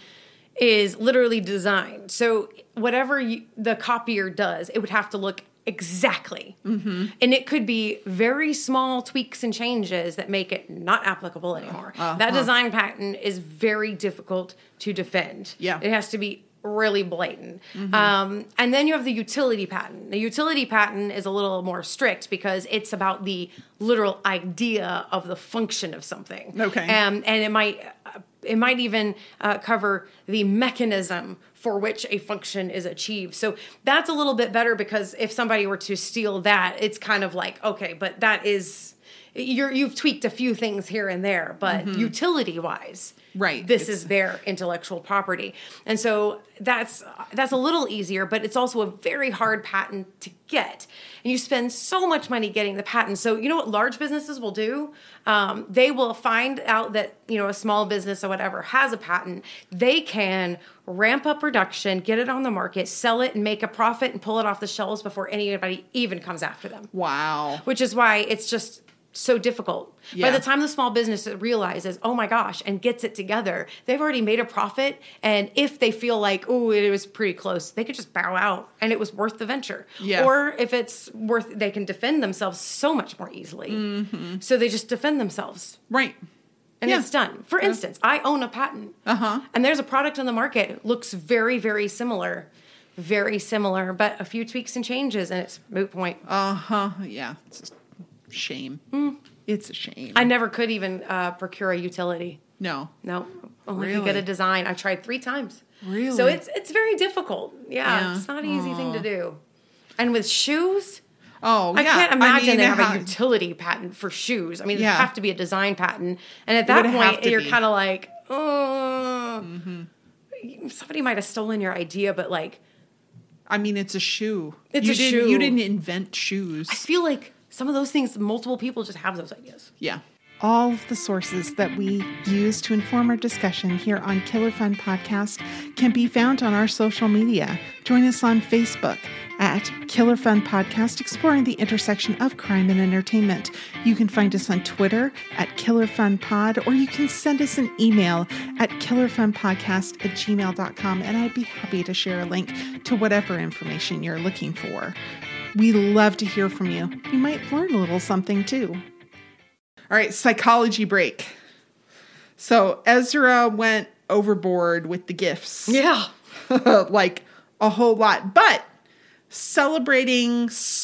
is literally design. So whatever you, the copier does, it would have to look exactly. Mm-hmm. And it could be very small tweaks and changes that make it not applicable anymore. Uh-huh. That design patent is very difficult to defend. Yeah. It has to be really blatant. Mm-hmm. Um, and then you have the utility patent. The utility patent is a little more strict because it's about the literal idea of the function of something. Okay. Um, and it might uh, it might even uh, cover the mechanism for which a function is achieved. So that's a little bit better, because if somebody were to steal that, it's kind of like, okay, but that is, you're, you've tweaked a few things here and there, but mm-hmm. utility-wise, right, this it's, is their intellectual property. And so that's that's a little easier, but it's also a very hard patent to get. And you spend so much money getting the patent. So you know what large businesses will do? Um, they will find out that, you know, a small business or whatever has a patent. They can ramp up production, get it on the market, sell it, and make a profit and pull it off the shelves before anybody even comes after them. Wow. Which is why it's just so difficult. Yeah. By the time the small business realizes, oh my gosh, and gets it together, they've already made a profit. And if they feel like, oh, it was pretty close, they could just bow out and it was worth the venture. Yeah. Or if it's worth, they can defend themselves so much more easily. Mm-hmm. So they just defend themselves. Right. And yeah. it's done. For instance, I own a patent. Uh-huh. And there's a product on the market. It looks very, very similar. Very similar, but a few tweaks and changes and it's moot point. Uh-huh. Yeah. It's just shame. Mm. It's a shame. I never could even uh, procure a utility. No. No. Only Really? could get a design. I tried three times. Really? So it's it's very difficult. Yeah. Yeah. It's not an easy Aww. thing to do. And with shoes, oh, I yeah. can't imagine I mean, they have ha- a utility patent for shoes. I mean, Yeah. it have to be a design patent. And at It that would have point, to you're be. kind of like, oh, Mm-hmm. somebody might have stolen your idea, but like, I mean, it's a shoe. It's you a didn't, shoe. You didn't invent shoes. I feel like some of those things, multiple people just have those ideas. Yeah. All of the sources that we use to inform our discussion here on Killer Fun Podcast can be found on our social media. Join us on Facebook at Killer Fun Podcast, exploring the intersection of crime and entertainment. You can find us on Twitter at Killer Fun Pod, or you can send us an email at killerfunpodcast at gmail dot com, and I'd be happy to share a link to whatever information you're looking for. We love to hear from you. You might learn a little something too. All right, psychology break. So Ezra went overboard with the gifts. Yeah. Like a whole lot. But celebrating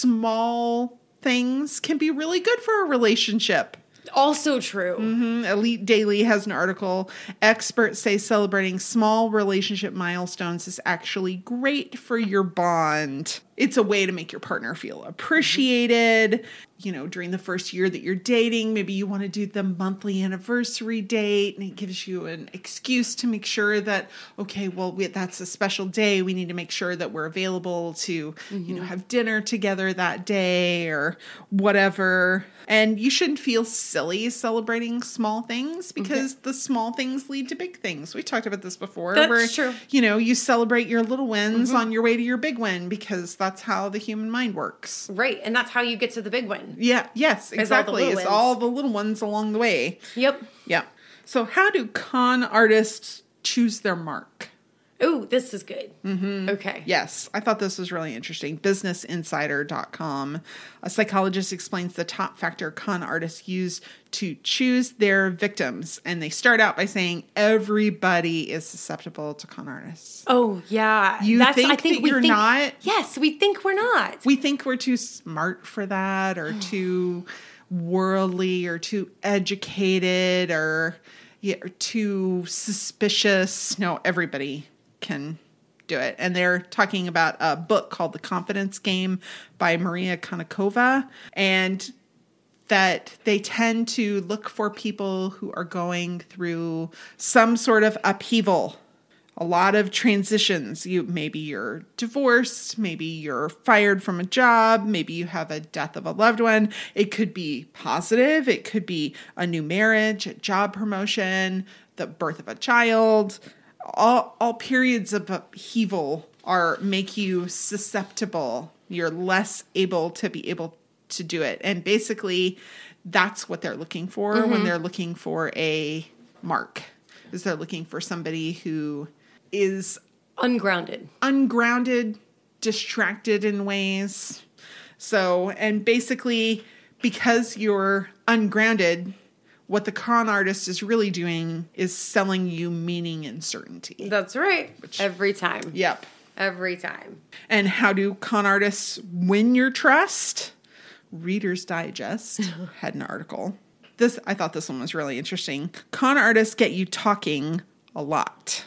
small things can be really good for a relationship. Also true. Mm-hmm. Elite Daily has an article. Experts say celebrating small relationship milestones is actually great for your bond. It's a way to make your partner feel appreciated. You know, during the first year that you're dating, maybe you want to do the monthly anniversary date, and it gives you an excuse to make sure that, okay, well, we, that's a special day. We need to make sure that we're available to, mm-hmm. you know, have dinner together that day or whatever. And you shouldn't feel silly celebrating small things, because okay. the small things lead to big things. We talked about this before. That's where, true. You know, you celebrate your little wins mm-hmm. on your way to your big win, because that's how the human mind works. Right. And that's how you get to the big win. Yeah. Yes, exactly. It's all, it's all the little ones along the way. Yep. Yeah. So how do con artists choose their mark? Ooh, this is good. Mm-hmm. Okay. Yes. I thought this was really interesting. business insider dot com. A psychologist explains the top factor con artists use to choose their victims. And they start out by saying everybody is susceptible to con artists. Oh, yeah. You That's, think I think that we you're think, not? Yes, we think we're not. We think we're too smart for that, or too worldly, or too educated, or, yeah, or too suspicious. No, everybody can do it. And they're talking about a book called The Confidence Game by Maria Konnikova, and that they tend to look for people who are going through some sort of upheaval, a lot of transitions. You maybe you're divorced, maybe you're fired from a job, maybe you have a death of a loved one. It could be positive, it could be a new marriage, a job promotion, the birth of a child. All, all periods of upheaval are make you susceptible. You're less able to be able to do it. And basically, that's what they're looking for mm-hmm. when they're looking for a mark, is they're looking for somebody who is ungrounded, ungrounded, distracted in ways. So, and basically, because you're ungrounded, what the con artist is really doing is selling you meaning and certainty. That's right. Which, every time. Yep. Every time. And how do con artists win your trust? Reader's Digest had an article. This, I thought this one was really interesting. Con artists get you talking a lot.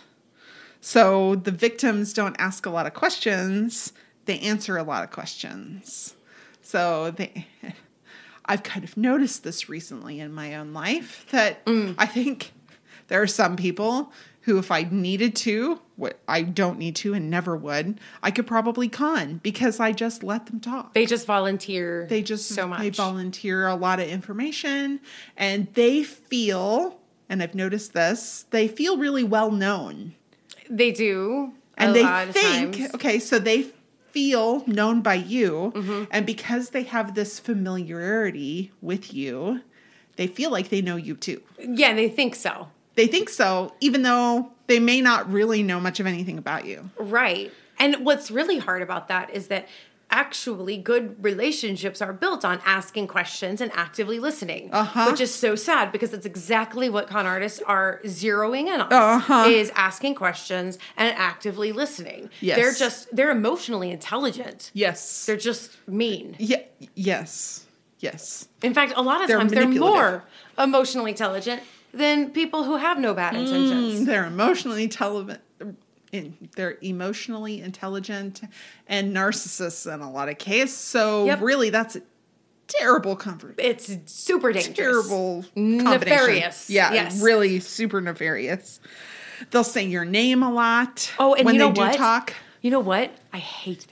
So the victims don't ask a lot of questions. They answer a lot of questions. So they... I've kind of noticed this recently in my own life, that mm. I think there are some people who, if I needed to, what I don't need to and never would, I could probably con, because I just let them talk. They just volunteer. They just so much. They volunteer a lot of information, and they feel, and I've noticed this, they feel really well known. They do. And a they lot think, of times. okay, so they feel known by you, mm-hmm. and because they have this familiarity with you, they feel like they know you too. Yeah, they think so. They think so, even though they may not really know much of anything about you. Right. And what's really hard about that is that actually good relationships are built on asking questions and actively listening, uh-huh. which is so sad, because it's exactly what con artists are zeroing in on, uh-huh. is asking questions and actively listening. Yes. They're just, they're emotionally intelligent. Yes. They're just mean. Yeah. Yes. Yes. In fact, a lot of they're times they're more emotionally intelligent than people who have no bad intentions. Mm, they're emotionally intelligent. In, they're emotionally intelligent and narcissists in a lot of cases. So yep. really, that's a terrible comfort. It's super dangerous. Terrible nefarious. Yeah, yes. Really super nefarious. They'll say your name a lot. Oh, and when you know they do what? Talk. You know what? I hate that.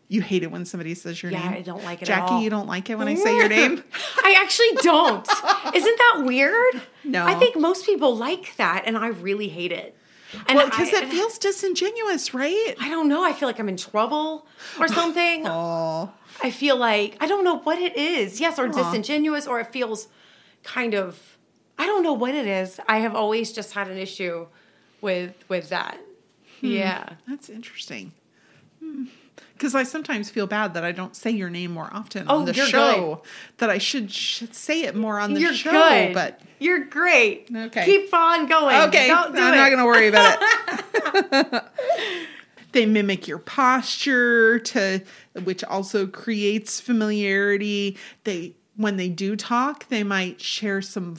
You hate it when somebody says your yeah, name? I don't like it Jackie, at all. you don't like it when I say your name? I actually don't. Isn't that weird? No. I think most people like that, and I really hate it. And well, because I- it feels disingenuous, right? I don't know. I feel like I'm in trouble or something. Oh. I feel like, I don't know what it is. Yes, or Aw. disingenuous, or it feels kind of, I don't know what it is. I have always just had an issue with with that. Hmm. Yeah. That's interesting. Because I sometimes feel bad that I don't say your name more often Oh, on the you're show. good. That I should, should say it more on the You're show. good. But You're great. Okay. Keep on going. Okay, Don't do I'm it. not going to worry about it. They mimic your posture, to which also creates familiarity. They, when they do talk, they might share some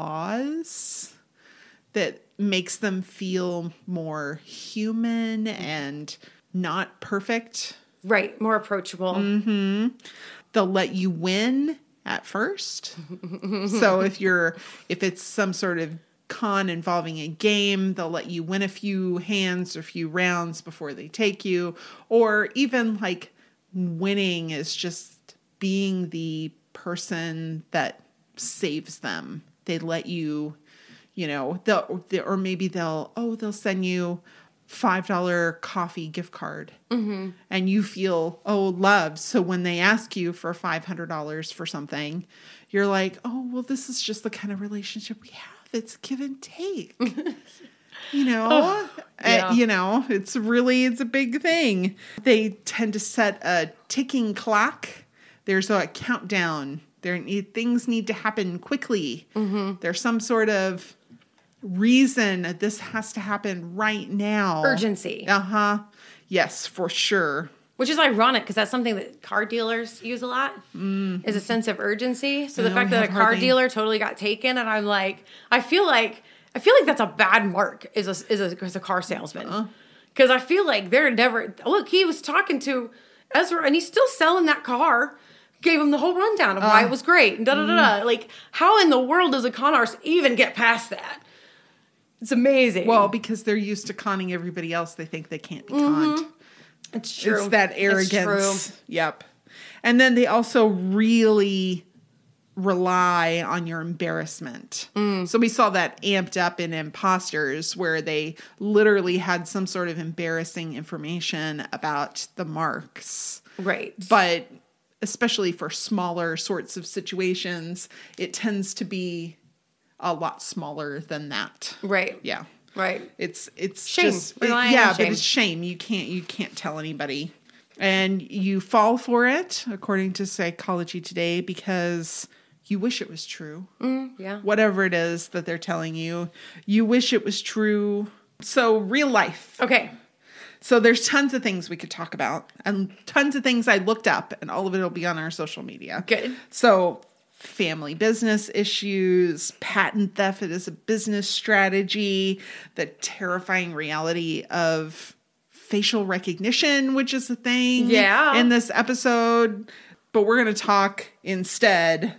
flaws that makes them feel more human and not perfect. Right, more approachable. Mm-hmm. They'll let you win at first. So if you're, if it's some sort of con involving a game, they'll let you win a few hands or a few rounds before they take you. Or even like winning is just being the person that saves them. They let you, you know, they'll, they, or maybe they'll, oh, they'll send you five dollar coffee gift card. Mm-hmm. And you feel, oh, loved. So when they ask you for five hundred dollars for something, you're like, oh, well, this is just the kind of relationship we have. It's give and take. You know, Oh, yeah. Uh, you know, it's really, it's a big thing. They tend to set a ticking clock. There's a countdown. There need, things need to happen quickly. Mm-hmm. There's some sort of reason that this has to happen right now. Urgency. Uh-huh. Yes, for sure. Which is ironic because that's something that car dealers use a lot, Mm. is a sense of urgency. So I the know, fact I that a have car hardly- dealer totally got taken, and I'm like, I feel like, I feel like that's a bad mark as a, as a, as a car salesman. Because I feel like they're never, look, he was talking to Ezra and he's still selling that car. Gave him the whole rundown of why Uh, it was great. And da da da da. Like, how in the world does a con artist even get past that? It's amazing. Well, because they're used to conning everybody else, they think they can't be conned. Mhm. It's true. It's that It's arrogance. true. Yep. And then they also really rely on your embarrassment. Mm. So we saw that amped up in Imposters, where they literally had some sort of embarrassing information about the marks. Right. But especially for smaller sorts of situations, it tends to be a lot smaller than that. Right. Yeah. Right. It's it's Shame. just We're it- relying yeah, on but shame. it's shame. You can't you can't tell anybody. And you fall for it, according to Psychology Today, because you wish it was true. Mm, yeah. Whatever it is that they're telling you, you wish it was true. So real life. Okay. So there's tons of things we could talk about, and tons of things I looked up, and all of it will be on our social media. Good. So family business issues, patent theft as a business strategy, the terrifying reality of facial recognition, which is a thing Yeah. in this episode. But we're going to talk instead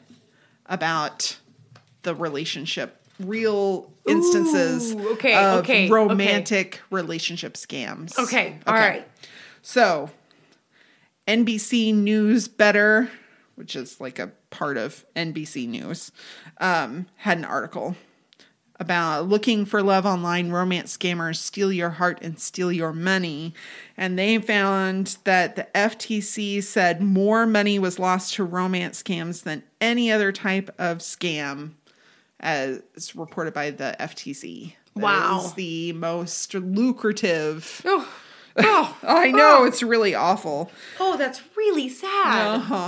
about the relationship, real instances Ooh, okay, of okay, romantic relationship scams. Okay, all right. So N B C News Better, which is like a part of N B C News, um, had an article about looking for love online, romance scammers steal your heart and steal your money. And they found that the F T C said more money was lost to romance scams than any other type of scam, as reported by the F T C. That Wow. is the most lucrative. Oh, oh, I know, oh. it's really awful. Oh, that's really sad. Uh-huh.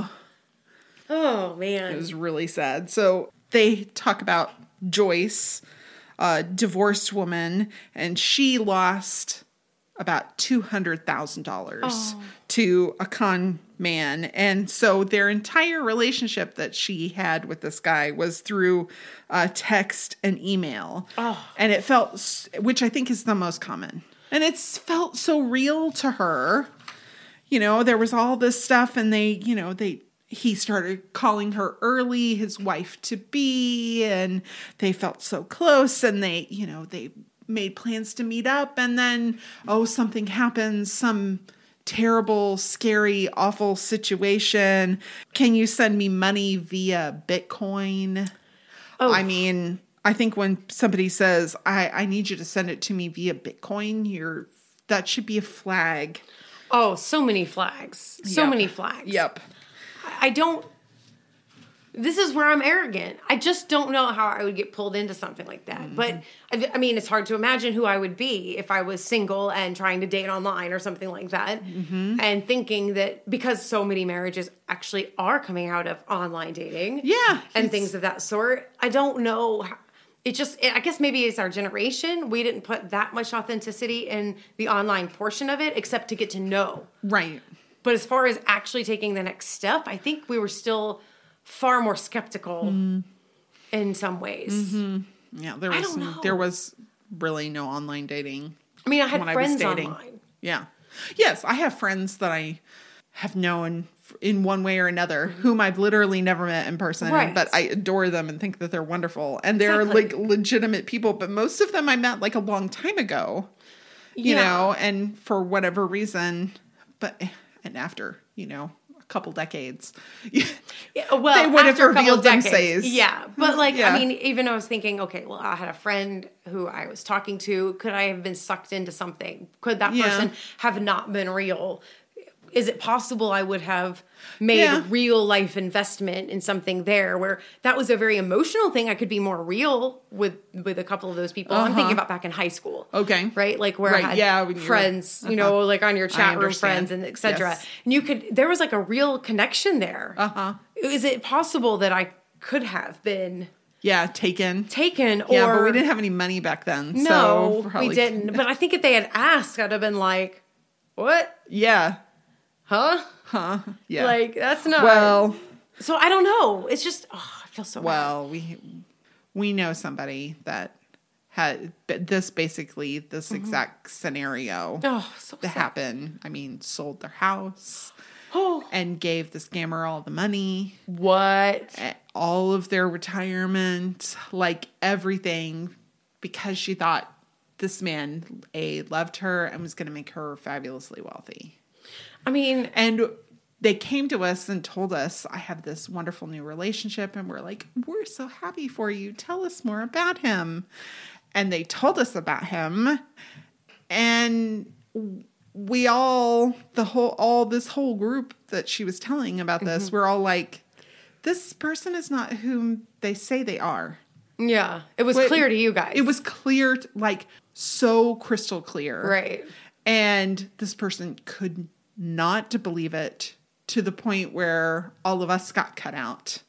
Oh, man. It was really sad. So they talk about Joyce, a divorced woman, and she lost about two hundred thousand dollars Oh. to a con man. And so their entire relationship that she had with this guy was through uh, text and email. Oh. And it felt, s- which I think is the most common. And it's felt so real to her. You know, there was all this stuff, and they, you know, they, he started calling her early, his wife to be, and they felt so close, and they, you know, they made plans to meet up, and then, oh, something happens, some terrible, scary, awful situation. Can you send me money via Bitcoin? Oh. I mean, I think when somebody says, I, I need you to send it to me via Bitcoin, you're that should be a flag. Oh, so many flags. So Yep. many flags. Yep. I don't, this is where I'm arrogant. I just don't know how I would get pulled into something like that. Mm-hmm. But I, I mean, it's hard to imagine who I would be if I was single and trying to date online or something like that. Mm-hmm. And thinking that because so many marriages actually are coming out of online dating. Yeah. And things of that sort. I don't know how, It just, I guess maybe it's our generation. We didn't put that much authenticity in the online portion of it, except to get to know. Right. But as far as actually taking the next step, I think we were still far more skeptical mm. in some ways. Mm-hmm. Yeah, there I was don't know. there was really no online dating. I mean, I had when friends I was dating. online. Yeah. Yes, I have friends that I have known in one way or another, whom I've literally never met in person, Right. but I adore them and think that they're wonderful. And they're Exactly. like legitimate people, but most of them I met like a long time ago, you Yeah. know, and for whatever reason, but, and after, you know, a couple decades, Yeah, well, they would have after a couple revealed of decades. themselves. Yeah, but like, Yeah. I mean, even I was thinking, okay, well, I had a friend who I was talking to. Could I have been sucked into something? Could that Yeah. person have not been real? Is it possible I would have made Yeah. a real life investment in something there where that was a very emotional thing? I could be more real with with a couple of those people. I'm Uh-huh. thinking about back in high school. Okay. Right? Like where Right, I had yeah, when you were- friends, you uh-huh. know, like on your I chat room understand. friends and et cetera. Yes. And you could, there was like a real connection there. Uh-huh. Is it possible that I could have been Yeah, taken. taken or... Yeah, but we didn't have any money back then. No, so probably, we didn't. But I think if they had asked, I'd have been like, what? Yeah. Huh? Huh. Yeah. Like, that's not... Well... So I don't know. It's just, oh, I feel so Well, bad. we we know somebody that had but this basically this exact scenario Oh, so to sad. happen. I mean, sold their house Oh. and gave the scammer all the money, What? eh, all of their retirement, like everything, because she thought this man a loved her and was going to make her fabulously wealthy. I mean, And they came to us and told us, I have this wonderful new relationship. And we're like, we're so happy for you. Tell us more about him. And they told us about him. And we all, the whole, all this whole group that she was telling about this, Mm-hmm. we're all like, this person is not whom they say they are. yeah. It was But clear to you guys. It was clear, t- like so crystal clear. Right. And this person could not believe it to the point where all of us got cut out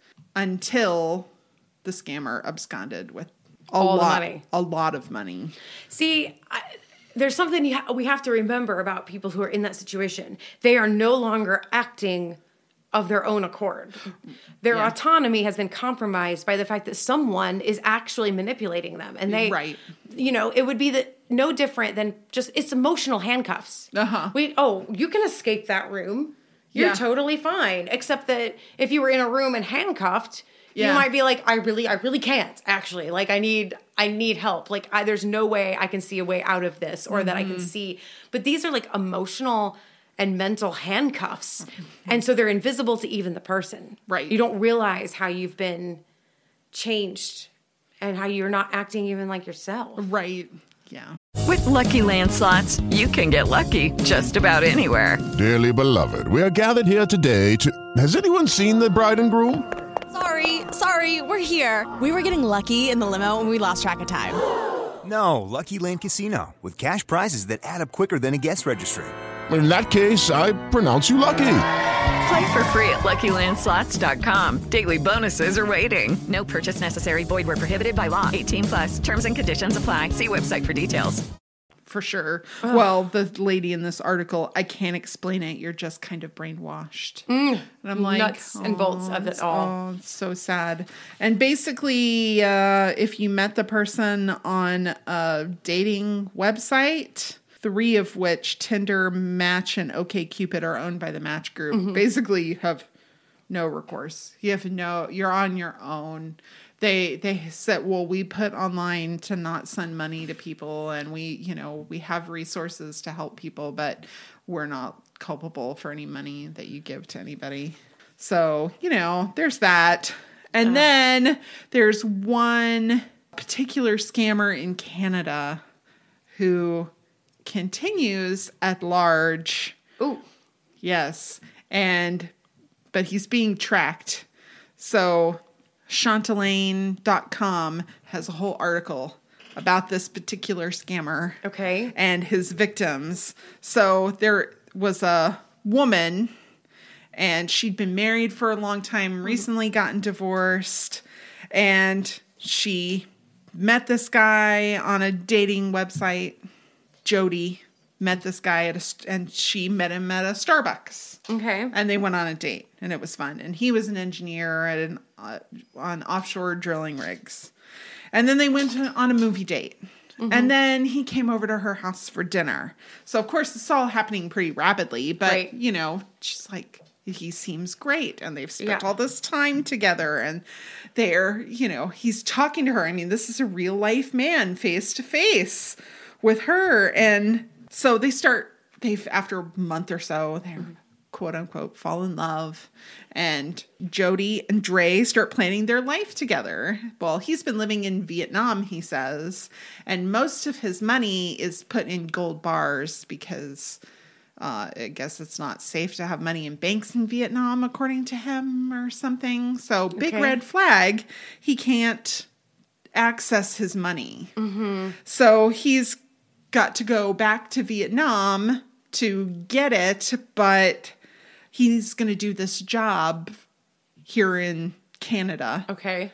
until the scammer absconded with a All the lot, money. a lot of money. See, I, there's something you ha- we have to remember about people who are in that situation. They are no longer acting of their own accord. Their Yeah. autonomy has been compromised by the fact that someone is actually manipulating them. And they, Right. you know, it would be the, no different than just, it's emotional handcuffs. Uh-huh. We, oh, you can escape that room. You're Yeah. totally fine. Except that if you were in a room and handcuffed, Yeah. you might be like, I really, I really can't actually. Like I need, I need help. Like I, there's no way I can see a way out of this or that I Mm-hmm. can see. But these are like emotional and mental handcuffs. And so they're invisible to even the person. Right. You don't realize how you've been changed and how you're not acting even like yourself. Right. Yeah. With Lucky Land Slots, you can get lucky just about anywhere. Dearly beloved, we are gathered here today to... Has anyone seen the bride and groom? Sorry, sorry, we're here. We were getting lucky in the limo and we lost track of time. No, Lucky Land Casino, with cash prizes that add up quicker than a guest registry. In that case, I pronounce you lucky. Play for free at Lucky Land Slots dot com. Daily bonuses are waiting. No purchase necessary. Void where prohibited by law. eighteen plus. Terms and conditions apply. See website for details. For sure. Well, the lady in this article, I can't explain it. You're just kind of brainwashed. Mm, and I'm like, nuts and bolts of it it's- all. Oh, it's so sad. And basically, uh, if you met the person on a dating website, three of which, Tinder, Match, and OkCupid, are owned by the Match Group, Mm-hmm. basically you have no recourse. You have no, you're on your own. They they said, well, we put online to not send money to people, and we, you know, we have resources to help people, but we're not culpable for any money that you give to anybody. So, you know, there's that. And uh. then there's one particular scammer in Canada who continues at large. Ooh. Yes. And, but he's being tracked. So Chantelane dot com has a whole article about this particular scammer. Okay. And his victims. So there was a woman, and she'd been married for a long time, recently gotten divorced, and she met this guy on a dating website. Jody met this guy at a, and she met him at a Starbucks. Okay. And they went on a date, and it was fun. And he was an engineer at an uh, on offshore drilling rigs. And then they went to, on a movie date. Mm-hmm. And then he came over to her house for dinner. So, of course, it's all happening pretty rapidly. But, right. you know, she's like, he seems great. And they've spent yeah. all this time together. And they're, you know, he's talking to her. I mean, this is a real life man face to face with her. And so they start, they've, after a month or so, they're mm-hmm. quote unquote fall in love. And Jody and Dre start planning their life together. Well, he's been living in Vietnam, he says, and most of his money is put in gold bars because uh, I guess it's not safe to have money in banks in Vietnam, according to him, or something. So big okay. red flag, he can't access his money. Mm-hmm. So he's got to go back to Vietnam to get it, but he's going to do this job here in Canada. Okay.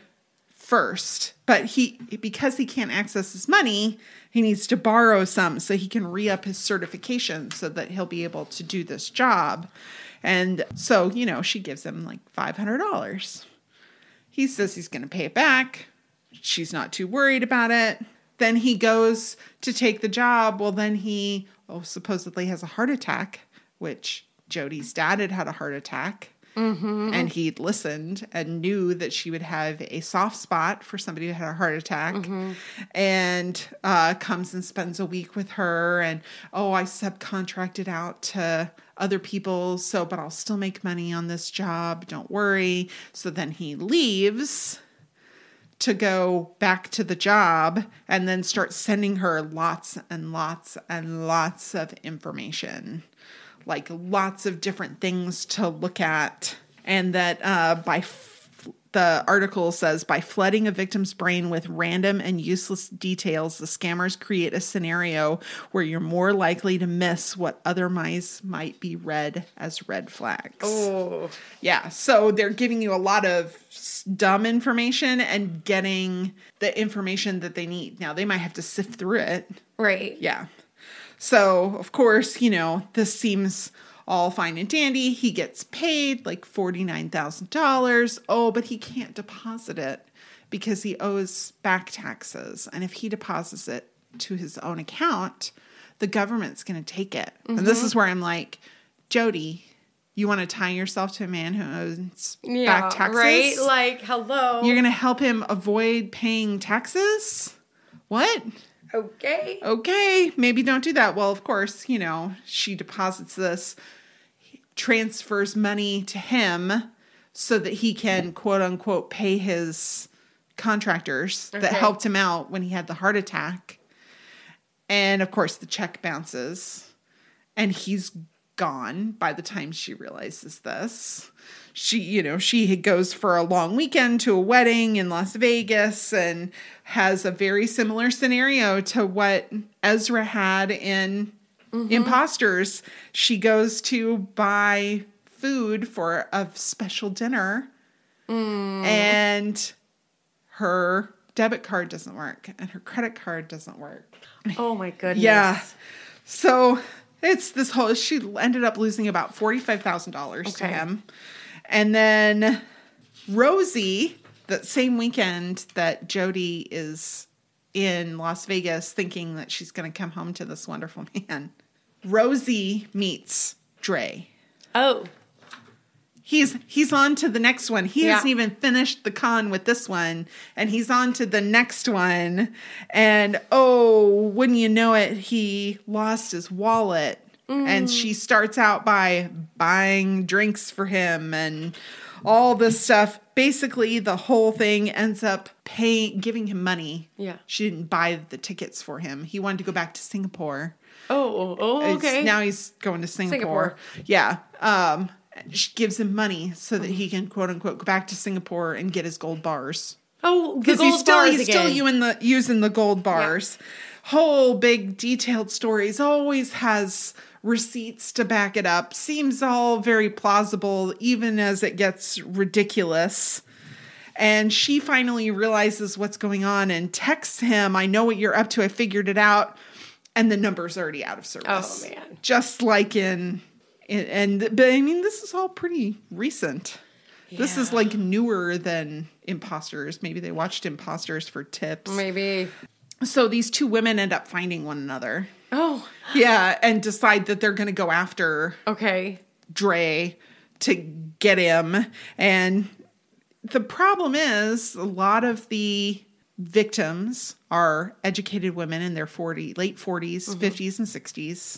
First. But he, because he can't access his money, he needs to borrow some so he can re-up his certification so that he'll be able to do this job. And so, you know, she gives him like five hundred dollars. He says he's going to pay it back. She's not too worried about it. Then he goes to take the job. Well, then he oh, supposedly has a heart attack, which Jody's dad had had a heart attack. Mm-hmm. And he'd listened and knew that she would have a soft spot for somebody who had a heart attack. Mm-hmm. And uh, comes and spends a week with her. And, oh, I subcontracted out to other people, so but I'll still make money on this job. Don't worry. So then he leaves to go back to the job and then start sending her lots and lots and lots of information. Like lots of different things to look at. And that uh, by f- the article says, by flooding a victim's brain with random and useless details, the scammers create a scenario where you're more likely to miss what otherwise might be read as red flags. Oh. Yeah. So they're giving you a lot of dumb information and getting the information that they need. Now, they might have to sift through it. Right. Yeah. So, of course, you know, this seems all fine and dandy. He gets paid like forty-nine thousand dollars. Oh, but he can't deposit it because he owes back taxes. And if he deposits it to his own account, the government's going to take it. Mm-hmm. And this is where I'm like, Jody, you want to tie yourself to a man who owes yeah, back taxes? Right? Like, hello. You're going to help him avoid paying taxes? What? Okay. Okay. Maybe don't do that. Well, of course, you know, she deposits this, transfers money to him so that he can, quote unquote, pay his contractors okay. that helped him out when he had the heart attack. And of course, the check bounces and he's gone by the time she realizes this. She, you know, she goes for a long weekend to a wedding in Las Vegas and has a very similar scenario to what Ezra had in mm-hmm. Imposters. She goes to buy food for a special dinner mm. and her debit card doesn't work and her credit card doesn't work. Oh my goodness. Yeah. So it's this whole, she ended up losing about forty-five thousand dollars okay. to him. And then Rosie, that same weekend that Jody is in Las Vegas thinking that she's going to come home to this wonderful man, Rosie meets Dre. Oh. He's he's on to the next one. He yeah. hasn't even finished the con with this one. And he's on to the next one. And oh, wouldn't you know it, he lost his wallet Mm. And she starts out by buying drinks for him and all this stuff. Basically, the whole thing ends up paying, giving him money. Yeah. She didn't buy the tickets for him. He wanted to go back to Singapore. Oh, oh, okay. It's, now he's going to Singapore. Singapore. Yeah. Um, she gives him money so that he can, quote unquote, go back to Singapore and get his gold bars. Oh, because he's still bars he's again. still using the using the gold bars. Yeah. Whole big detailed stories. Always has receipts to back it up. Seems all very plausible, even as it gets ridiculous. And she finally realizes what's going on and texts him, "I know what you're up to. I figured it out." And the number's already out of service. Oh man! Just like in, in and but I mean, this is all pretty recent. Yeah. This is like newer than Imposters. Maybe they watched Imposters for tips. Maybe. So these two women end up finding one another. Oh. Yeah, and decide that they're going to go after okay. Dre to get him. And the problem is a lot of the victims are educated women in their forty, late forties, mm-hmm. fifties, and sixties.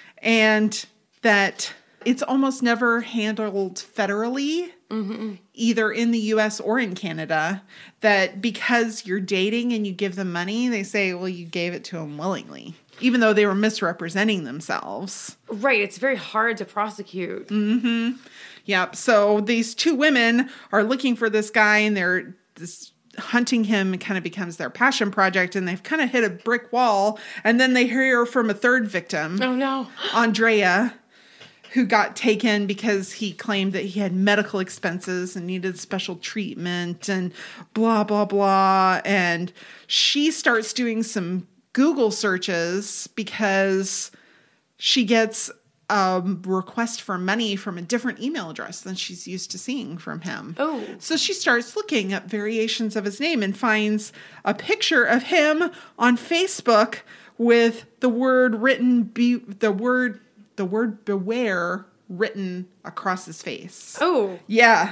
And that it's almost never handled federally, mm-hmm. either in the U S or in Canada, that because you're dating and you give them money, they say, well, you gave it to them willingly, even though they were misrepresenting themselves. Right. It's very hard to prosecute. Mm-hmm. Yep. So these two women are looking for this guy, and they're this hunting him kind of becomes their passion project, and they've kind of hit a brick wall. And then they hear from a third victim. Oh, no. Andrea, who got taken because he claimed that he had medical expenses and needed special treatment and blah, blah, blah. And she starts doing some Google searches because she gets a request for money from a different email address than she's used to seeing from him. Oh. So she starts looking up variations of his name and finds a picture of him on Facebook with the word written, be, the word... the word beware written across his face. Oh. Yeah.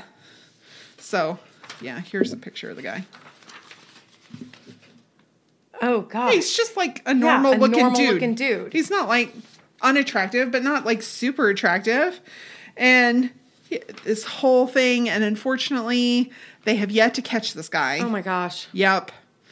So, yeah, here's a picture of the guy. Oh, God. He's just like a normal, yeah, a looking, normal dude. looking dude. He's not like unattractive, but not like super attractive. And he, this whole thing, and unfortunately, they have yet to catch this guy. Oh, my gosh. Yep.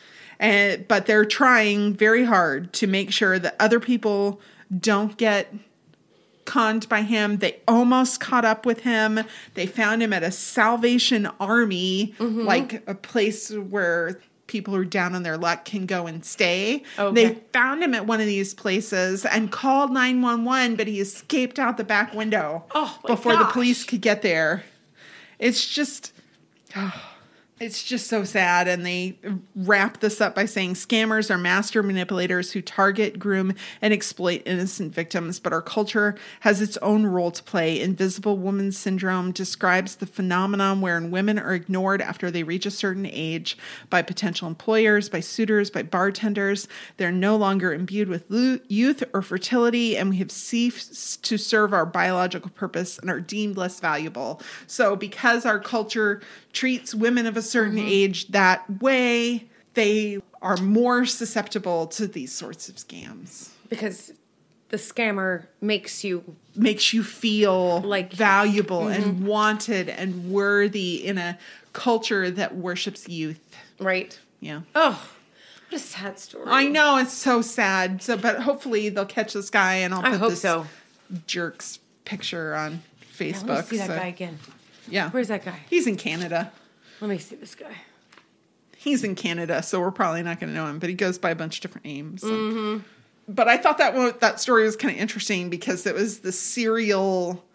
And but they're trying very hard to make sure that other people don't get conned by him. They almost caught up with him. They found him at a Salvation Army, mm-hmm. like a place where people who are down on their luck can go and stay. Okay. They found him at one of these places and called nine one one, but he escaped out the back window oh, before gosh. the police could get there. It's just... Oh. It's just so sad. And they wrap this up by saying scammers are master manipulators who target, groom, and exploit innocent victims. But our culture has its own role to play. Invisible Woman Syndrome describes the phenomenon wherein women are ignored after they reach a certain age by potential employers, by suitors, by bartenders. They're no longer imbued with youth or fertility, and we have ceased to serve our biological purpose and are deemed less valuable. So because our culture treats women of a certain mm-hmm. age that way, they are more susceptible to these sorts of scams. Because the scammer makes you... Makes you feel like valuable mm-hmm. and wanted and worthy in a culture that worships youth. Right. Yeah. Oh, what a sad story. I know, it's so sad. So, but hopefully they'll catch this guy, and I'll put I hope this so. jerk's picture on Facebook. Yeah, let me see that so. guy again. Yeah. Where's that guy? He's in Canada. Let me see this guy. He's in Canada, so we're probably not going to know him, but he goes by a bunch of different names. Mm-hmm. But I thought that one, that story was kind of interesting because it was the serial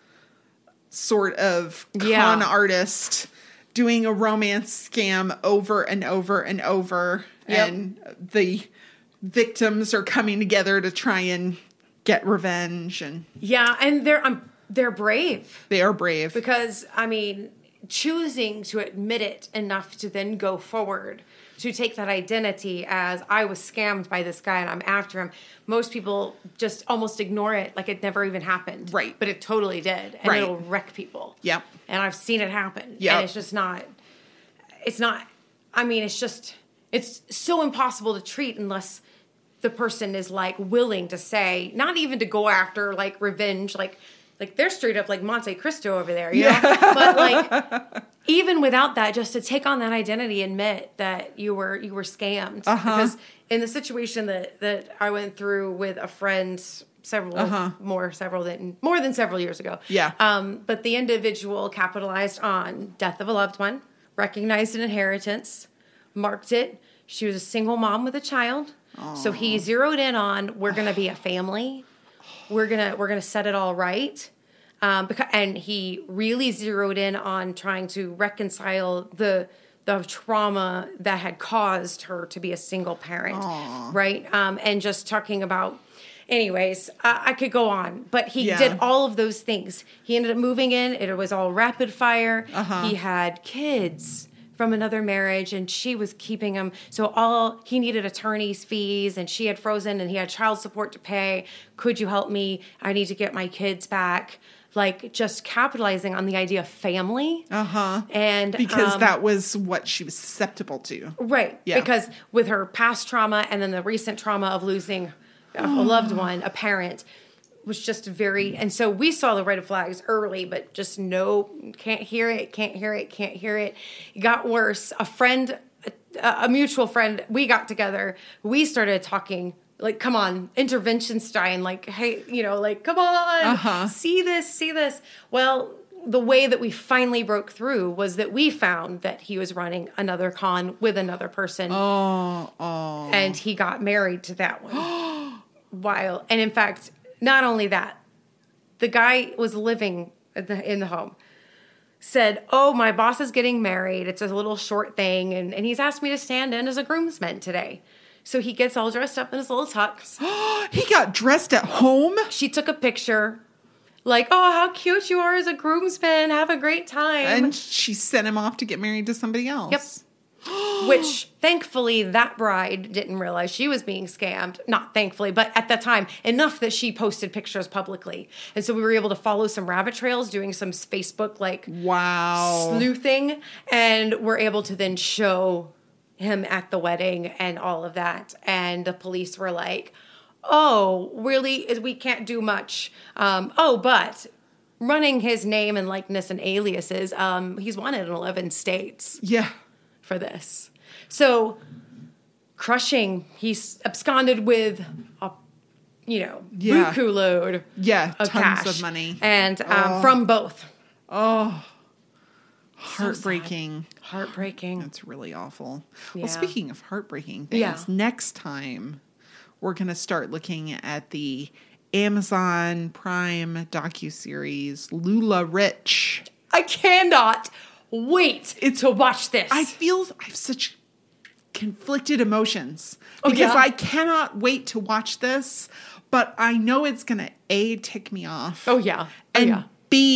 sort of con yeah. artist doing a romance scam over and over and over. Yep. And the victims are coming together to try and get revenge. And yeah, and they're um, they're brave. They are brave. Because, I mean, choosing to admit it enough to then go forward, to take that identity as I was scammed by this guy and I'm after him. Most people just almost ignore it like it never even happened. Right. But it totally did. And right. it'll wreck people. Yep. And I've seen it happen. Yep. And it's just not, it's not, I mean, it's just, it's so impossible to treat unless the person is like willing to say, not even to go after like revenge, like like they're straight up like Monte Cristo over there, you yeah. know? But like even without that, just to take on that identity, admit that you were you were scammed. Uh-huh. Because in the situation that that I went through with a friend several uh-huh. more several than more than several years ago. Yeah. Um, but the individual capitalized on death of a loved one, recognized an inheritance, marked it. She was a single mom with a child. Aww. So he zeroed in on, we're going to be a family. We're going to, we're going to set it all right. Um, because, and he really zeroed in on trying to reconcile the, the trauma that had caused her to be a single parent. Aww. Right. Um, and just talking about, anyways, uh, I could go on, but he yeah. did all of those things. He ended up moving in. It was all rapid fire. Uh-huh. He had kids from another marriage, and she was keeping him. So all he needed attorney's fees, and she had frozen, and he had child support to pay. Could you help me? I need to get my kids back. Like just capitalizing on the idea of family. Uh-huh. And because um, that was what she was susceptible to. Right. Yeah. Because with her past trauma and then the recent trauma of losing a loved one, a parent, was just very, and so we saw the red flags early, but just no, can't hear it, can't hear it, can't hear it. It got worse. A friend, a, a mutual friend, we got together. We started talking, like, come on, intervention Stein, like, hey, you know, like, come on, uh-huh. see this, see this. Well, the way that we finally broke through was that we found that he was running another con with another person. Oh, oh. And he got married to that one. While, and in fact, not only that, the guy was living in the, in the home, said, oh, my boss is getting married. It's a little short thing. And, and he's asked me to stand in as a groomsman today. So he gets all dressed up in his little tux. He got dressed at home? She took a picture. Like, oh, how cute you are as a groomsman. Have a great time. And she sent him off to get married to somebody else. Yep. Which, thankfully, that bride didn't realize she was being scammed. Not thankfully, but at that time, enough that she posted pictures publicly. And so we were able to follow some rabbit trails, doing some Facebook, like, wow, sleuthing. And we're able to then show him at the wedding and all of that. And the police were like, oh, really? We can't do much. Um, oh, but running his name and likeness and aliases, um, he's wanted in eleven states. Yeah. For this. So crushing, he's absconded with a, you know, yeah. buku load yeah, of tons cash. of money. And um, oh. from both. Oh, heartbreaking. So heartbreaking. That's really awful. Yeah. Well, speaking of heartbreaking things, yeah. next time we're going to start looking at the Amazon Prime docuseries Lula Rich. I cannot wait it's, to watch this. I feel I have such conflicted emotions oh, because yeah? I cannot wait to watch this, but I know it's going to A, tick me off. Oh, yeah. Oh, and yeah.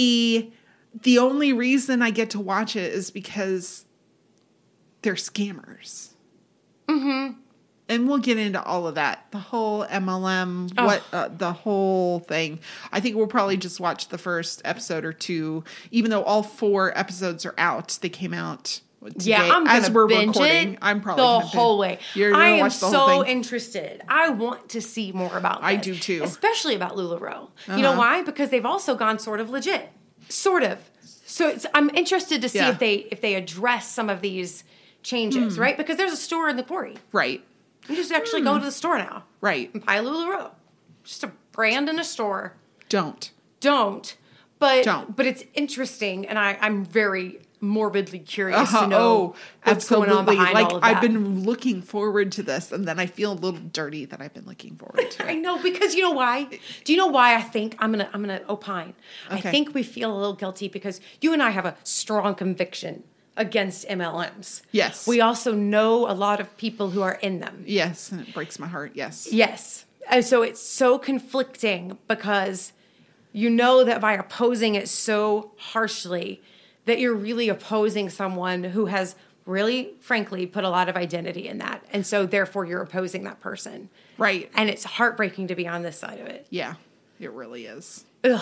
B, the only reason I get to watch it is because they're scammers. Mm-hmm. And we'll get into all of that. The whole M L M, oh. what uh, the whole thing. I think we'll probably just watch the first episode or two, even though all four episodes are out. They came out today. Yeah, I'm gonna as we're binge recording. it I'm probably the gonna whole bin- way. You're gonna I am watch the so whole thing. interested. I want to see more about this. I do too, especially about LuLaRoe. Uh-huh. You know why? Because they've also gone sort of legit, sort of. So it's, I'm interested to see Yeah. if they if they address some of these changes, Hmm. right? Because there's a store in the quarry. Right. You just actually Hmm. go to the store now. Right. And buy LuLaRoe. Just a brand in a store. Don't. Don't. But Don't. but it's interesting, and I, I'm very morbidly curious Uh-huh. to know oh, what's absolutely. going on behind like, all of that. I've been looking forward to this, and then I feel a little dirty that I've been looking forward to it. I know, because you know why? Do you know why I think I'm gonna I'm gonna opine? Okay. I think we feel a little guilty because you and I have a strong conviction against M L Ms. Yes. We also know a lot of people who are in them. Yes, and it breaks my heart. Yes. Yes. And so it's so conflicting because you know that by opposing it so harshly that you're really opposing someone who has really, frankly, put a lot of identity in that. And so therefore you're opposing that person. Right. And it's heartbreaking to be on this side of it. Yeah, it really is. Ugh.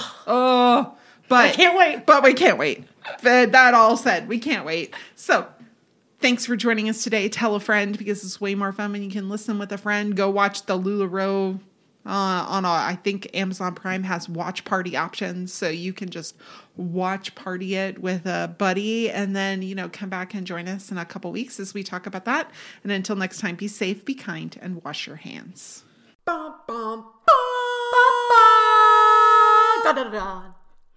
Oh, but I can't wait. But we can't wait. But that all said, we can't wait. So Thanks for joining us today. Tell a friend because it's way more fun when you can listen with a friend. Go watch the LuLaRoe uh, on, a, I think Amazon Prime has watch party options. So you can just watch party it with a buddy and then, you know, come back and join us in a couple weeks as we talk about that. And until next time, be safe, be kind, and wash your hands. Bum, bum, bum, bum, bum, da, da, da, da.